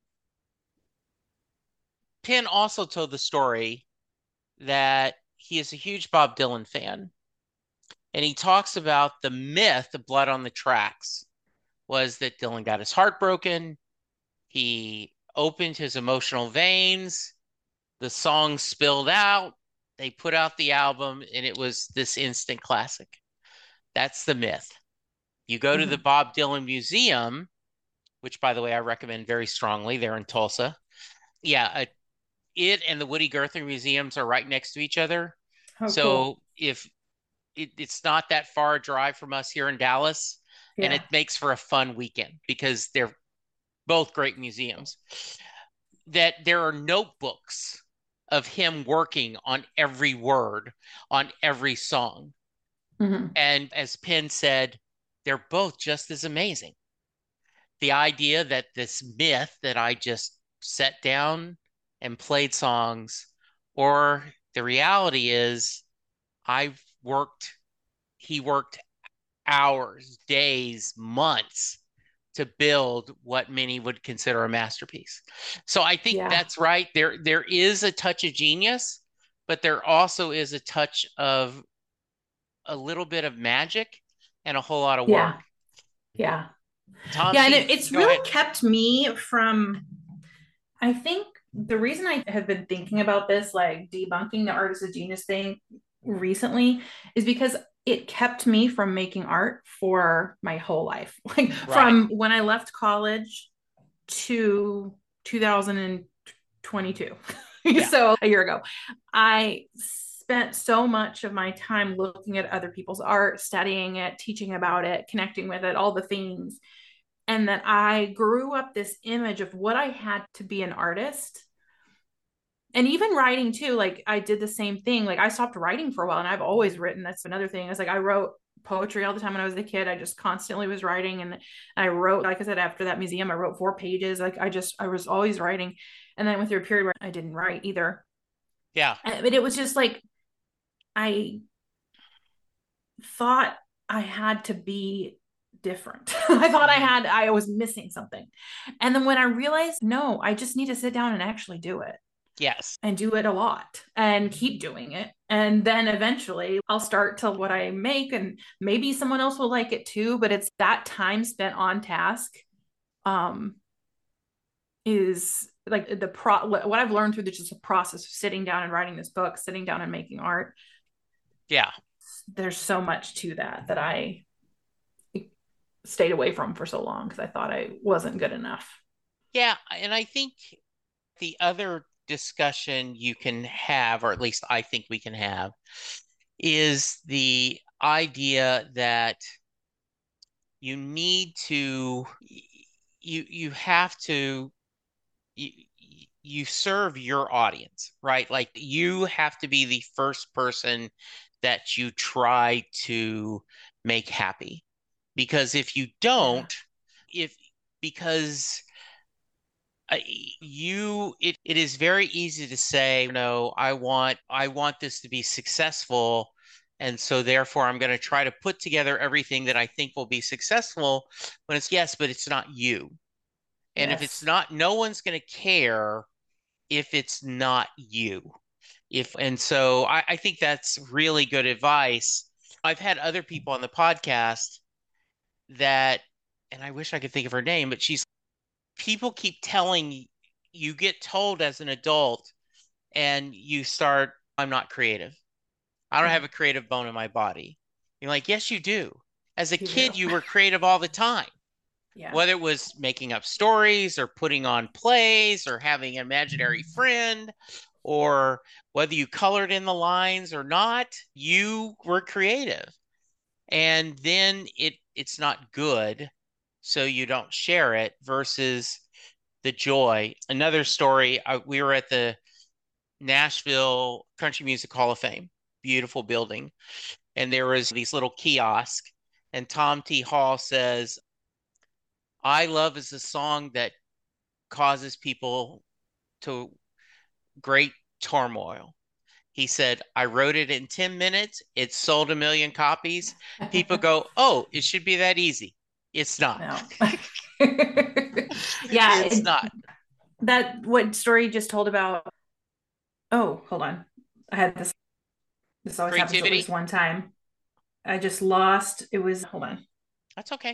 Penn also told the story that he is a huge Bob Dylan fan. And he talks about the myth of Blood on the Tracks was that Dylan got his heart broken. He opened his emotional veins. The song spilled out. They put out the album, and it was this instant classic. That's the myth. You go mm-hmm. to the Bob Dylan Museum, which, by the way, I recommend very strongly. They're in Tulsa. Yeah, a, it and the Woody Guthrie Museums are right next to each other. Oh, so cool. if it, it's not that far a drive from us here in Dallas, yeah. and it makes for a fun weekend because they're both great museums. That there are notebooks of him working on every word, on every song. Mm-hmm. And as Penn said, they're both just as amazing. The idea that this myth that I just sat down and played songs, or the reality is I've worked, he worked hours, days, months to build what many would consider a masterpiece. So I think yeah. that's right. There, there is a touch of genius, but there also is a touch of a little bit of magic and a whole lot of yeah. work. Yeah. Tom, yeah. And it, it's really ahead. kept me from, I think the reason I have been thinking about this, like debunking the artist of genius thing recently, is because it kept me from making art for my whole life. Like right. from when I left college to two thousand twenty-two. Yeah. So a year ago, I spent so much of my time looking at other people's art, studying it, teaching about it, connecting with it, all the things. And that I grew up this image of what I had to be an artist. And even writing too, like I did the same thing. Like I stopped writing for a while, and I've always written. That's another thing. It's like I wrote poetry all the time when I was a kid. I just constantly was writing. And I wrote, like I said, after that museum, I wrote four pages. Like I just, I was always writing. And then I went through a period where I didn't write either. Yeah. But it was just like, I thought I had to be different. I thought I had, I was missing something. And then when I realized, no, I just need to sit down and actually do it. Yes. And do it a lot and keep doing it. And then eventually I'll start to what I make, and maybe someone else will like it too. But it's that time spent on task um, is like the pro what I've learned through the just the process of sitting down and writing this book, sitting down and making art. Yeah. There's so much to that that I stayed away from for so long because I thought I wasn't good enough. Yeah. And I think the other discussion you can have, or at least I think we can have, is the idea that you need to, you you have to, you, you serve your audience, right? Like you have to be the first person that you try to make happy. Because if you don't, yeah. if because you it, it is very easy to say, no, I want I want this to be successful, and so therefore I'm going to try to put together everything that I think will be successful, when it's yes, but it's not you. And yes. If it's not, no one's going to care if it's not you. If and so I, I think that's really good advice. I've had other people on the podcast that, and I wish I could think of her name, but she's people keep telling you get told as an adult, and you start, I'm not creative. I don't have a creative bone in my body. You're like, yes, you do. As a you kid, do. You were creative all the time. Yeah. Whether it was making up stories or putting on plays or having an imaginary friend, or whether you colored in the lines or not, you were creative. And then it it's not good, so you don't share it, versus the joy. Another story, uh, we were at the Nashville Country Music Hall of Fame, beautiful building, and there was these little kiosks, and Tom T. Hall says, I Love is a song that causes people to great turmoil. He said, I wrote it in ten minutes. It sold a million copies. People go, oh, it should be that easy. It's not. No. Yeah, it's it, not. That what story you just told about. Oh, hold on. I had this. This always Creativity. happens at least one time. I just lost. It was, hold on. That's okay.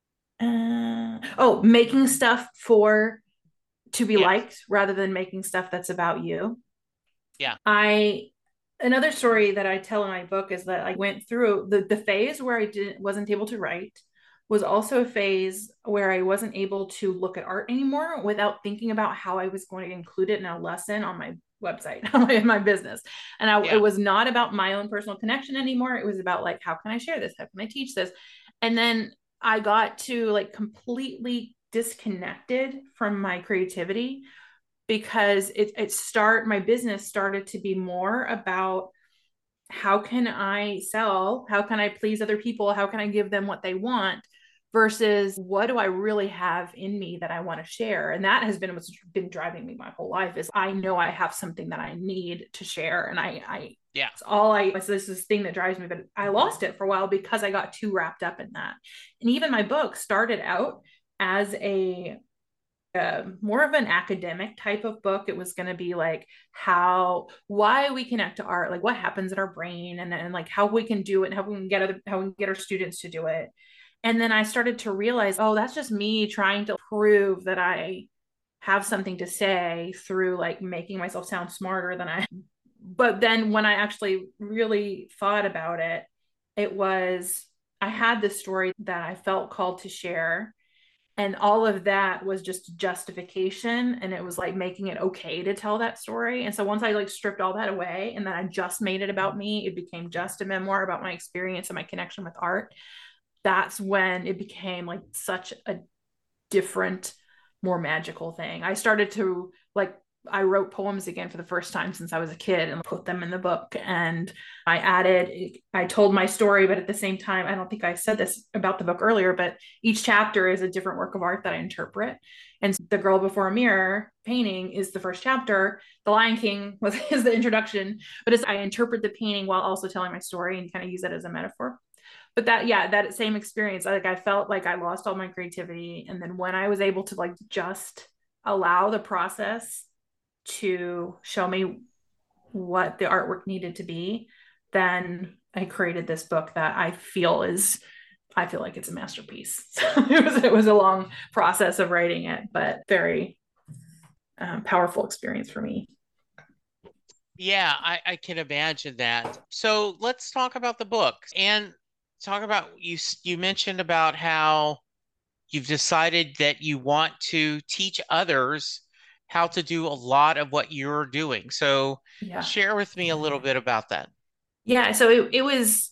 Uh, oh, making stuff for to be yes. liked rather than making stuff that's about you. Yeah. I another story that I tell in my book is that I went through the the phase where I didn't wasn't able to write was also a phase where I wasn't able to look at art anymore without thinking about how I was going to include it in a lesson on my website, in my business. And I, yeah. it was not about my own personal connection anymore. It was about like, how can I share this? How can I teach this? And then I got to like completely disconnected from my creativity, because it, it start, my business started to be more about how can I sell? How can I please other people? How can I give them what they want? Versus what do I really have in me that I want to share? And that has been what's been driving me my whole life, is I know I have something that I need to share. And I, I yeah, it's all I, it's this, this thing that drives me, but I lost it for a while because I got too wrapped up in that. And even my book started out as a, Uh, more of an academic type of book. It was going to be like how, why we connect to art, like what happens in our brain, and then like how we can do it, and how we can get other, how we can get our students to do it. And then I started to realize, oh, that's just me trying to prove that I have something to say through like making myself sound smarter than I. But then when I actually really thought about it, it was, I had this story that I felt called to share. And all of that was just justification. And it was like making it okay to tell that story. And so once I like stripped all that away and then I just made it about me, it became just a memoir about my experience and my connection with art. That's when it became like such a different, more magical thing. I started to like, I wrote poems again for the first time since I was a kid and put them in the book. And I added, I told my story, but at the same time, I don't think I said this about the book earlier, but each chapter is a different work of art that I interpret. And The Girl Before a Mirror painting is the first chapter. The Lion King was is the introduction, but as I interpret the painting while also telling my story and kind of use it as a metaphor. But that, yeah, that same experience, like I felt like I lost all my creativity. And then when I was able to like just allow the process to show me what the artwork needed to be, then I created this book that I feel is, I feel like it's a masterpiece. So it was, it was a long process of writing it, but very um, powerful experience for me. Yeah, I, I can imagine that. So let's talk about the book and talk about, you, you mentioned about how you've decided that you want to teach others how to do a lot of what you're doing. So yeah. Share with me a little bit about that. Yeah. So it, it was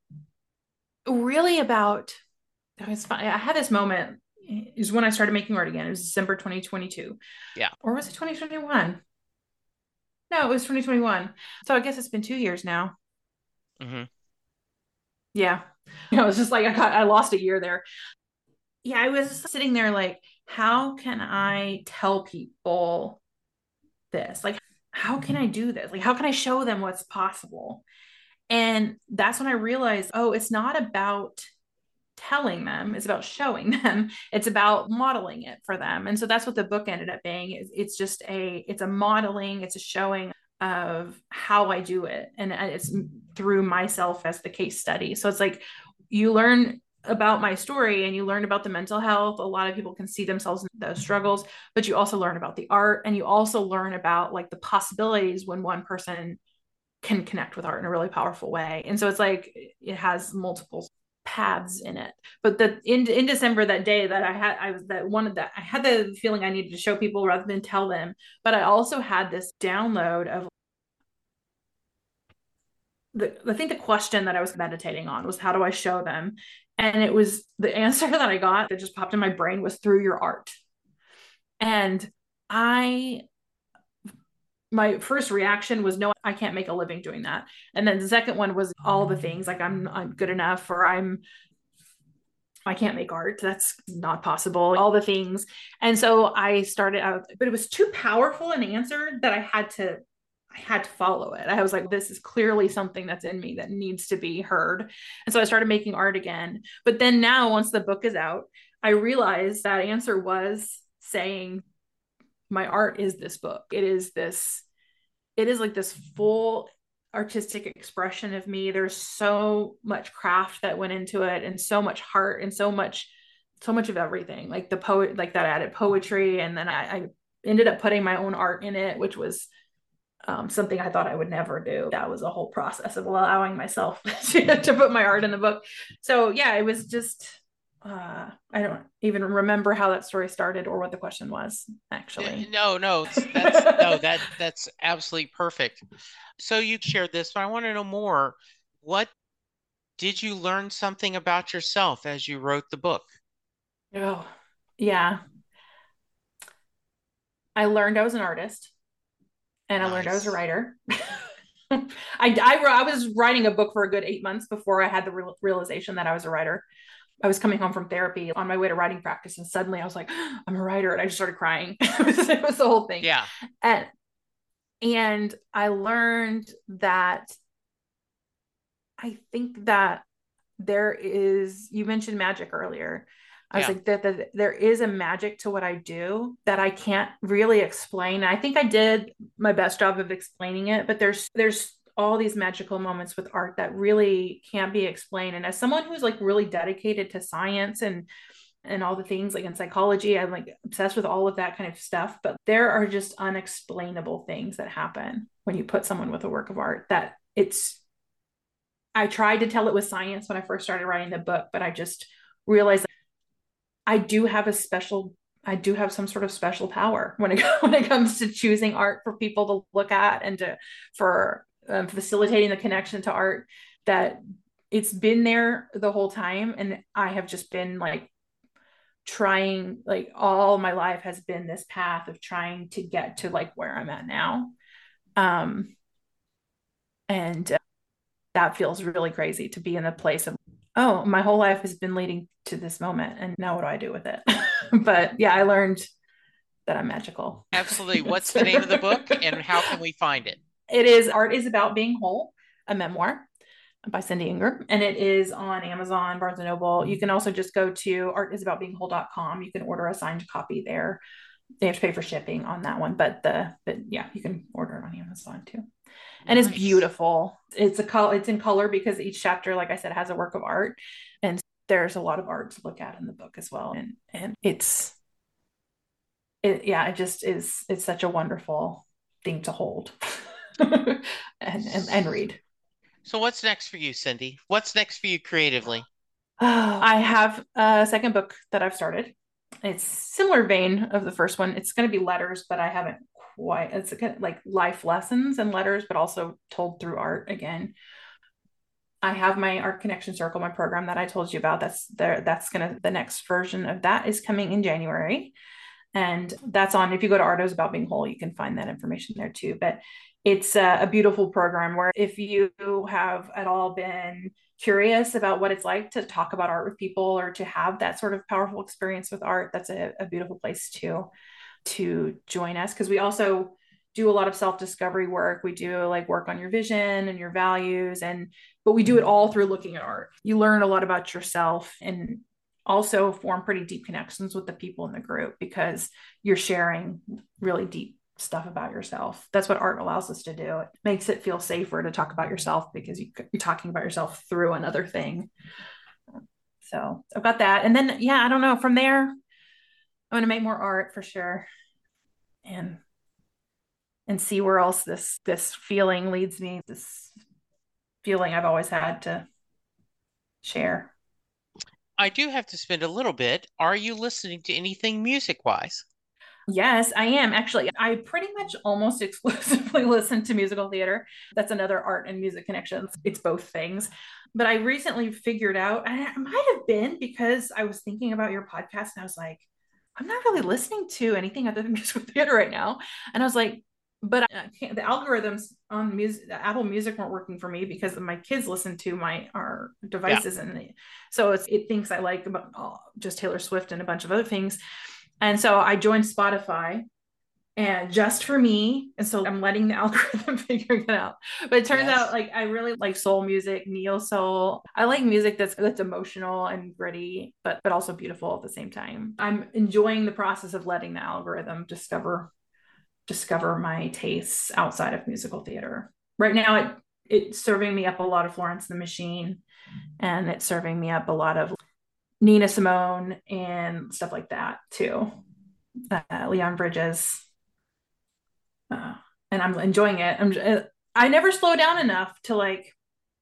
really about, it was fun. I had this moment is when I started making art again. It was December twenty twenty-two. Yeah. Or was it twenty twenty-one? No, it was twenty twenty-one. So I guess it's been two years now. Mm-hmm. Yeah. You know, it was just like, I got, I lost a year there. Yeah. I was sitting there like, how can I tell people this? Like, how can I do this? Like, how can I show them what's possible? And that's when I realized, oh, it's not about telling them, it's about showing them. It's about modeling it for them. And so that's what the book ended up being. It's, it's just a, it's a modeling, it's a showing of how I do it. And it's through myself as the case study. So it's like, you learn about my story and you learn about the mental health. A lot of people can see themselves in those struggles, but you also learn about the art, and you also learn about like the possibilities when one person can connect with art in a really powerful way. And so it's like, it has multiple paths in it. But the in, in December, that day that I had, I was that wanted that I had the feeling I needed to show people rather than tell them. But I also had this download of the, I think the question that I was meditating on was, how do I show them? And it was the answer that I got that just popped in my brain was through your art. And I, my first reaction was, no, I can't make a living doing that. And then the second one was all the things like I'm, I'm good enough, or I'm, I can't make art. That's not possible. All the things. And so I started out, but it was too powerful an answer that I had to, I had to follow it. I was like, this is clearly something that's in me that needs to be heard. And so I started making art again. But then now, once the book is out, I realized that answer was saying, my art is this book. It is this, it is like this full artistic expression of me. There's so much craft that went into it, and so much heart, and so much, so much of everything. Like the poet, like that added poetry. And then I, I ended up putting my own art in it, which was um, something I thought I would never do. That was a whole process of allowing myself to, to put my art in the book. So yeah, it was just, uh, I don't even remember how that story started or what the question was, actually. No, no, that's, no, that, that's absolutely perfect. So you shared this, but I want to know more. What did you learn something about yourself as you wrote the book? Oh, yeah. I learned I was an artist, and nice. I learned I was a writer. I, I, I was writing a book for a good eight months before I had the real, realization that I was a writer. I was coming home from therapy on my way to writing practice, and suddenly I was like, oh, I'm a writer. And I just started crying. it, was, it was the whole thing. Yeah. And, and I learned that I think that there is, you mentioned magic earlier. I was yeah. like, that, that there is a magic to what I do that I can't really explain. I think I did my best job of explaining it, but there's, there's all these magical moments with art that really can't be explained. And as someone who's like really dedicated to science and, and all the things like in psychology, I'm like obsessed with all of that kind of stuff, but there are just unexplainable things that happen when you put someone with a work of art that it's, I tried to tell it with science when I first started writing the book, but I just realized I do have a special, I do have some sort of special power when it, when it comes to choosing art for people to look at and to, for um, facilitating the connection to art, that it's been there the whole time. And I have just been like trying, like all my life has been this path of trying to get to like where I'm at now. Um, and uh, that feels really crazy to be in a place of, oh, my whole life has been leading to this moment. And now what do I do with it? But yeah, I learned that I'm magical. Absolutely. What's the name of the book and how can we find it? It is Art is About Being Whole, a memoir by Cindy Ingram, and it is on Amazon, Barnes and Noble. You can also just go to art is about being whole dot com. You can order a signed copy there. They have to pay for shipping on that one, but the but yeah, you can order it on Amazon too. And nice. It's beautiful. It's a color, it's in color because each chapter, like I said, has a work of art, and there's a lot of art to look at in the book as well. And and it's it yeah, it just is. It's such a wonderful thing to hold and, and and read. So what's next for you, Cindy? What's next for you creatively? Oh, I have a second book that I've started. It's similar vein of the first one. It's going to be letters, but I haven't quite, it's like life lessons and letters, but also told through art again. I have my Art Connection Circle, my program that I told you about. That's there. That's going to, the next version of that is coming in January. And that's on, if you go to Art is About Being Whole, you can find that information there too. But it's a, a beautiful program where if you have at all been curious about what it's like to talk about art with people or to have that sort of powerful experience with art, that's a, a beautiful place to, to join us. Because we also do a lot of self-discovery work. We do like work on your vision and your values, and but we do it all through looking at art. You learn a lot about yourself and also form pretty deep connections with the people in the group because you're sharing really deep stuff about yourself. That's what art allows us to do. It makes it feel safer to talk about yourself because you, you're talking about yourself through another thing. So I've got that. And then, yeah, I don't know. From there, I'm going to make more art for sure. And, and see where else this, this feeling leads me, this feeling I've always had to share. I do have to spend a little bit. Are you listening to anything music-wise? Yes, I am. Actually, I pretty much almost exclusively listen to musical theater. That's another art and music connection. It's both things. But I recently figured out, and it might have been because I was thinking about your podcast and I was like, I'm not really listening to anything other than musical theater right now. And I was like, but I can't, the algorithms on music, Apple Music weren't working for me because my kids listen to my our devices. Yeah. And they, so it's, it thinks I like about oh, just Taylor Swift and a bunch of other things. And so I joined Spotify and just for me. And so I'm letting the algorithm figure it out. But it turns yes. out like I really like soul music, neo soul. I like music that's that's emotional and gritty, but but also beautiful at the same time. I'm enjoying the process of letting the algorithm discover discover my tastes outside of musical theater. Right now it it's serving me up a lot of Florence and the Machine, and it's serving me up a lot of Nina Simone and stuff like that too. Uh, Leon Bridges. Uh, and I'm enjoying it. I'm, I never slow down enough to like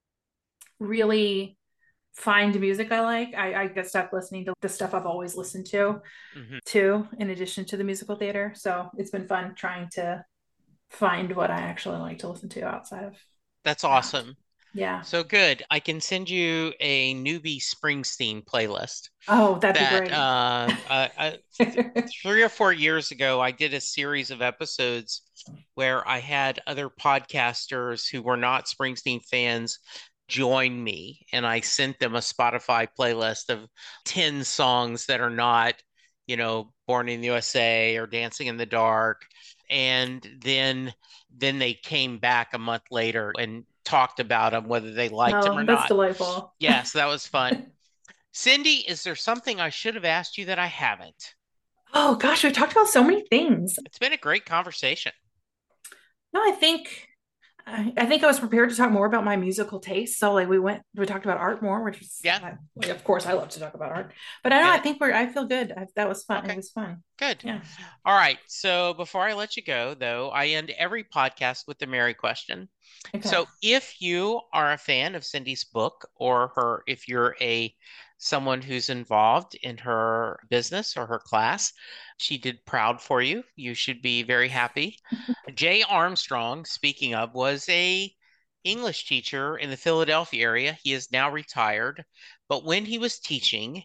really find music I like. I, I get stuck listening to the stuff I've always listened to, mm-hmm. too, in addition to the musical theater. So it's been fun trying to find what I actually like to listen to outside of. That's awesome. That. Yeah. So good. I can send you a newbie Springsteen playlist. Oh, that'd that, be great. Uh, uh, uh, th- three or four years ago, I did a series of episodes where I had other podcasters who were not Springsteen fans join me, and I sent them a Spotify playlist of ten songs that are not, you know, Born in the U S A or Dancing in the Dark. And then, then they came back a month later and talked about them, whether they liked oh, them or that's not. That's delightful. Yes, that was fun. Cindy, is there something I should have asked you that I haven't? Oh gosh, we talked about so many things. It's been a great conversation. No, I think I, I think I was prepared to talk more about my musical taste. So like we went, we talked about art more, which is yeah. I, of course, I love to talk about art. But I know good. I think we're. I feel good. I, that was fun. Okay. It was fun. Good. Yeah. All right. So before I let you go, though, I end every podcast with the Mary question. Okay. So if you are a fan of Cindy's book, or her, if you're a someone who's involved in her business or her class, she did proud for you. You should be very happy. Jay Armstrong, speaking of, was a English teacher in the Philadelphia area. He is now retired. But when he was teaching,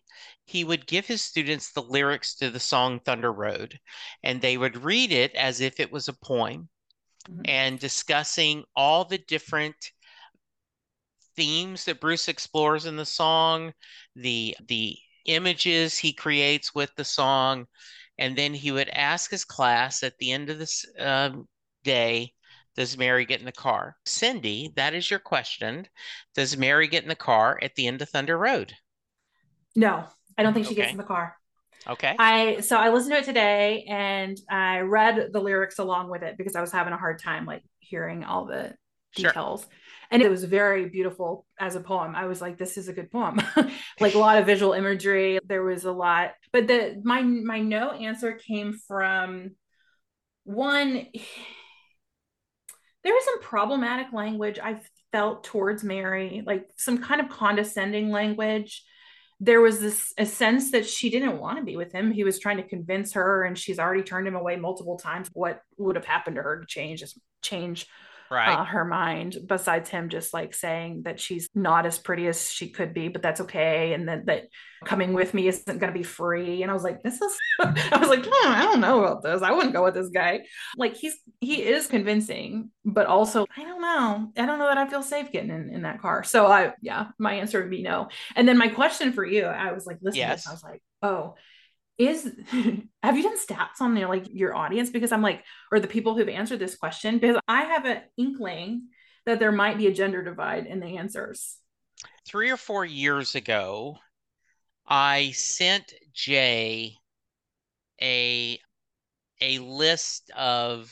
he would give his students the lyrics to the song Thunder Road, and they would read it as if it was a poem mm-hmm. and discussing all the different themes that Bruce explores in the song, the the images he creates with the song, and then he would ask his class at the end of this um, day, does Mary get in the car? Cindy, that is your question. Does Mary get in the car at the end of Thunder Road? No, I don't think she okay. gets in the car. Okay. I so I listened to it today and I read the lyrics along with it because I was having a hard time like hearing all the details. Sure. And it was very beautiful as a poem. I was like, this is a good poem. Like a lot of visual imagery. There was a lot, but the my my no answer came from one. There was some problematic language I felt towards Mary, like some kind of condescending language. There was this a sense that she didn't want to be with him. He was trying to convince her, and she's already turned him away multiple times. What would have happened to her to change change right. uh, her mind, besides him just like saying that she's not as pretty as she could be, but that's okay, and that that coming with me isn't going to be free. And I was like, this is. I was like, hmm, I don't know about this. I wouldn't go with this guy. Like he's he is convincing, but also I don't know. I don't know that I feel safe getting in, in that car. So I yeah, my answer would be no. And then my question for you, I was like, listening yes. to this, I was like, oh. Is have you done stats on your like your audience? Because I'm like, or the people who've answered this question, because I have an inkling that there might be a gender divide in the answers. Three or four years ago, I sent Jay a a list of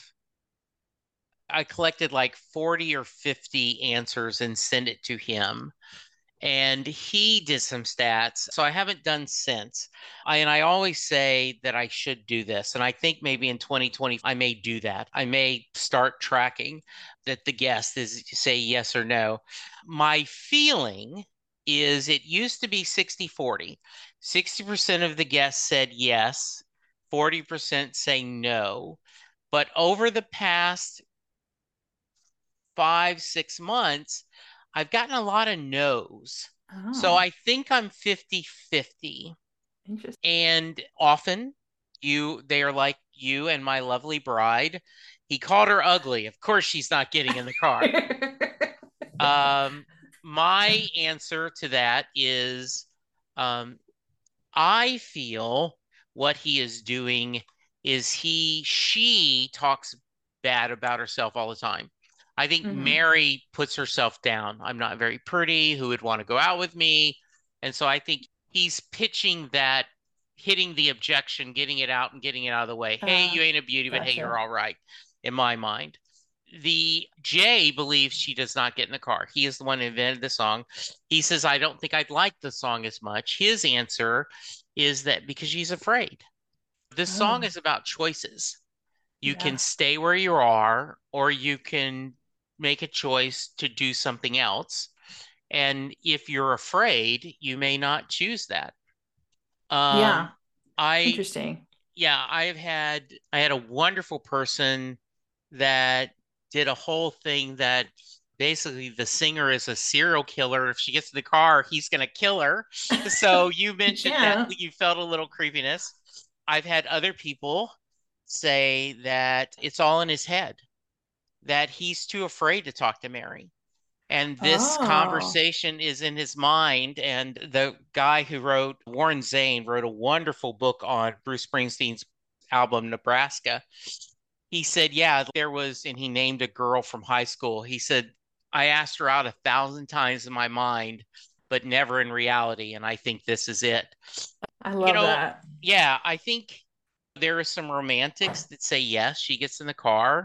I collected like forty or fifty answers and sent it to him. And he did some stats. So I haven't done since. I, and I always say that I should do this. And I think maybe in twenty twenty, I may do that. I may start tracking that the guest is say yes or no. My feeling is it used to be sixty forty. sixty percent of the guests said yes, forty percent say no. But over the past five, six months, I've gotten a lot of no's. Oh. So I think I'm fifty fifty. Interesting. And often you, they are like you and my lovely bride. He called her ugly. Of course, she's not getting in the car. um, my answer to that is um, I feel what he is doing is he, she talks bad about herself all the time. I think mm-hmm. Mary puts herself down. I'm not very pretty. Who would want to go out with me? And so I think he's pitching that, hitting the objection, getting it out and getting it out of the way. Uh, hey, you ain't a beauty, but gotcha. Hey, you're all right, in my mind. The Jay believes she does not get in the car. He is the one who invented the song. He says, I don't think I'd like the song as much. His answer is that because she's afraid. This oh. song is about choices. You yeah. can stay where you are, or you can make a choice to do something else. And if you're afraid, you may not choose that. Um, yeah. I, Interesting. Yeah. I've had, I had a wonderful person that did a whole thing that basically the singer is a serial killer. If she gets in the car, he's going to kill her. So you mentioned yeah. that you felt a little creepiness. I've had other people say that it's all in his head, that he's too afraid to talk to Mary. And this oh. conversation is in his mind. And the guy who wrote, Warren Zane, wrote a wonderful book on Bruce Springsteen's album, Nebraska. He said, yeah, there was, and he named a girl from high school. He said, I asked her out a thousand times in my mind, but never in reality. And I think this is it. I love you know, that. Yeah, I think there are some romantics that say, yes, she gets in the car.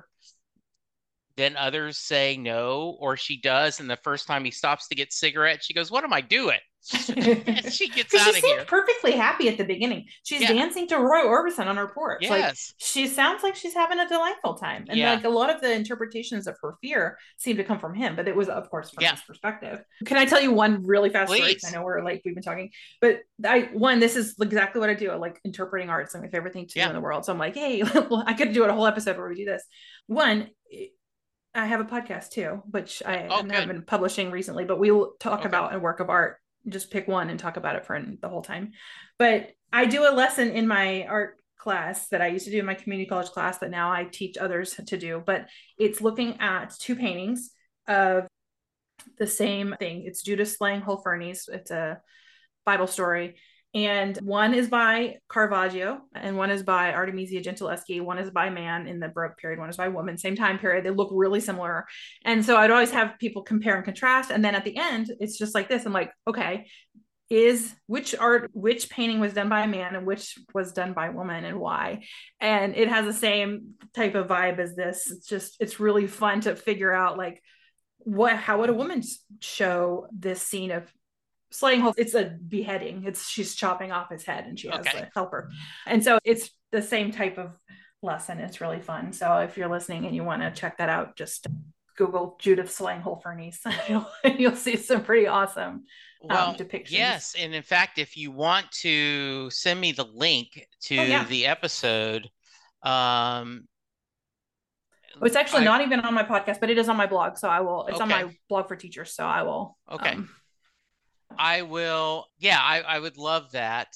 Then others say no, or she does. And the first time he stops to get cigarettes, she goes, what am I doing? And she gets out she of here. She's perfectly happy at the beginning. She's yeah. dancing to Roy Orbison on her porch. Yes. Like, she sounds like she's having a delightful time. And yeah. like a lot of the interpretations of her fear seem to come from him, but it was, of course, from yeah. his perspective. Can I tell you one really fast Please. story? I know we're like, we've been talking, but I, one, this is exactly what I do. I like interpreting art. It's like my favorite thing to yeah. do in the world. So I'm like, hey, well, I could do it a whole episode where we do this. One, I have a podcast too, which I, oh, I haven't been publishing recently, but we will talk okay. about a work of art just pick one and talk about it for the whole time. But I do a lesson in my art class that I used to do in my community college class that now I teach others to do, but it's looking at two paintings of the same thing. It's Judith slaying Holofernes. It's a Bible story. And one is by Caravaggio and one is by Artemisia Gentileschi. One is by man in the Baroque period. One is by woman, same time period. They look really similar. And so I'd always have people compare and contrast. And then at the end, it's just like this. I'm like, okay, is which art, which painting was done by a man and which was done by a woman and why? And it has the same type of vibe as this. It's just, it's really fun to figure out like what, how would a woman show this scene of slaying Holofernes? It's a beheading. It's she's chopping off his head and she has okay. a helper. And so it's the same type of lesson. It's really fun. So if you're listening and you want to check that out, just Google Judith slaying Holofernes. you'll, you'll see some pretty awesome well, um, depictions. Yes. And in fact, if you want to send me the link to oh, yeah. the episode, um, well, it's actually I, not even on my podcast, but it is on my blog. So I will, it's okay. on my blog for teachers. So I will. Okay. Um, I will. Yeah, I, I would love that.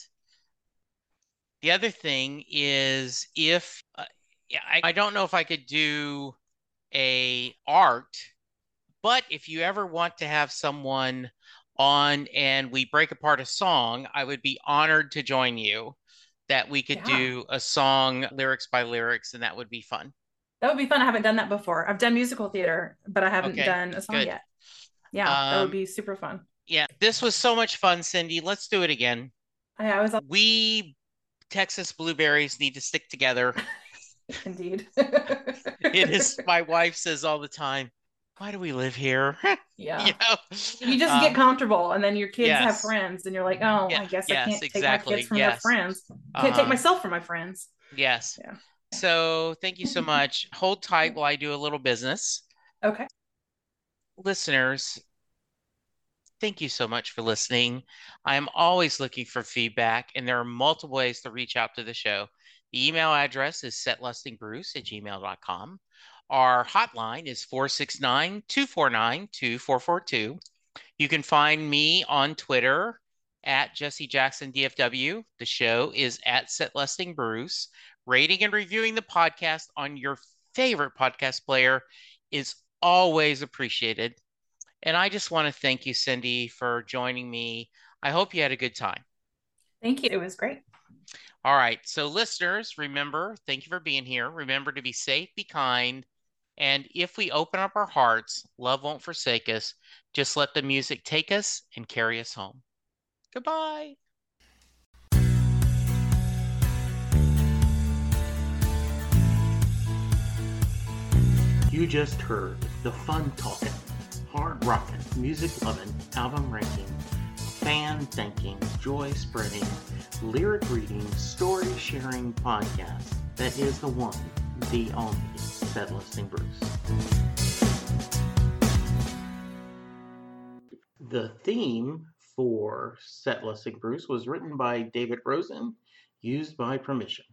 The other thing is if uh, I, I don't know if I could do a art, but if you ever want to have someone on and we break apart a song, I would be honored to join you. That we could yeah. do a song lyrics by lyrics, and that would be fun. That would be fun. I haven't done that before. I've done musical theater, but I haven't okay. done a song Good. yet. Yeah, um, that would be super fun. Yeah, this was so much fun, Cindy. Let's do it again. I, I was. We Texas blueberries need to stick together. Indeed. It is. My wife says all the time, why do we live here? Yeah. You know? You just um, get comfortable, and then your kids yes. have friends, and you're like, oh, yeah, I guess yes, I can't exactly. take my kids from yes. their friends. I can't uh-huh. take myself from my friends. Yes. Yeah. So thank you so much. Hold tight while I do a little business. Okay. Listeners, thank you so much for listening. I am always looking for feedback, and there are multiple ways to reach out to the show. The email address is setlustingbruce at gmail dot com. Our hotline is four six nine, two four nine, two four four two. You can find me on Twitter at Jesse Jackson D F W. The show is at setlustingbruce. Rating and reviewing the podcast on your favorite podcast player is always appreciated. And I just want to thank you, Cindy, for joining me. I hope you had a good time. Thank you. It was great. All right. So listeners, remember, thank you for being here. Remember to be safe, be kind. And if we open up our hearts, love won't forsake us. Just let the music take us and carry us home. Goodbye. You just heard the fun talking, hard rocking, music loving, album ranking, fan thinking, joy spreading, lyric reading, story sharing podcast that is the one, the only Set Listing Bruce. The theme for Set Listing Bruce was written by David Rosen, used by permission.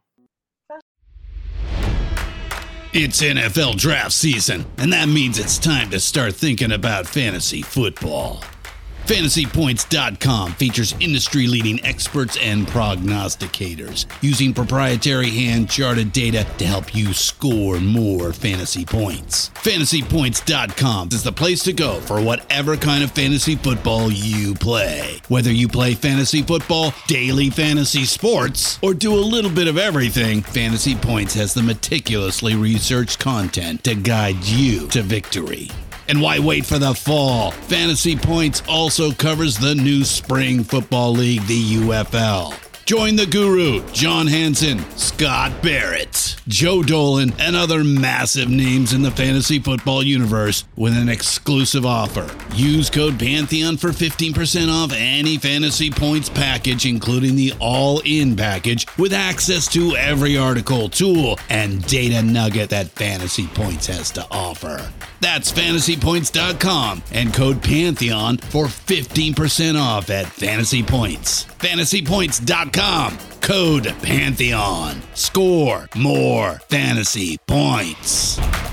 It's N F L draft season, and that means it's time to start thinking about fantasy football. Fantasy Points dot com features industry-leading experts and prognosticators using proprietary hand-charted data to help you score more fantasy points. Fantasy Points dot com is the place to go for whatever kind of fantasy football you play. Whether you play fantasy football, daily fantasy sports, or do a little bit of everything, Fantasy Points has the meticulously researched content to guide you to victory. And why wait for the fall? Fantasy Points also covers the new spring football league, the U F L. Join the guru, John Hansen, Scott Barrett, Joe Dolan, and other massive names in the fantasy football universe with an exclusive offer. Use code Pantheon for fifteen percent off any Fantasy Points package, including the all-in package, with access to every article, tool, and data nugget that Fantasy Points has to offer. That's Fantasy Points dot com and code Pantheon for fifteen percent off at Fantasy Points. Fantasy Points dot com, code Pantheon. Score more fantasy points.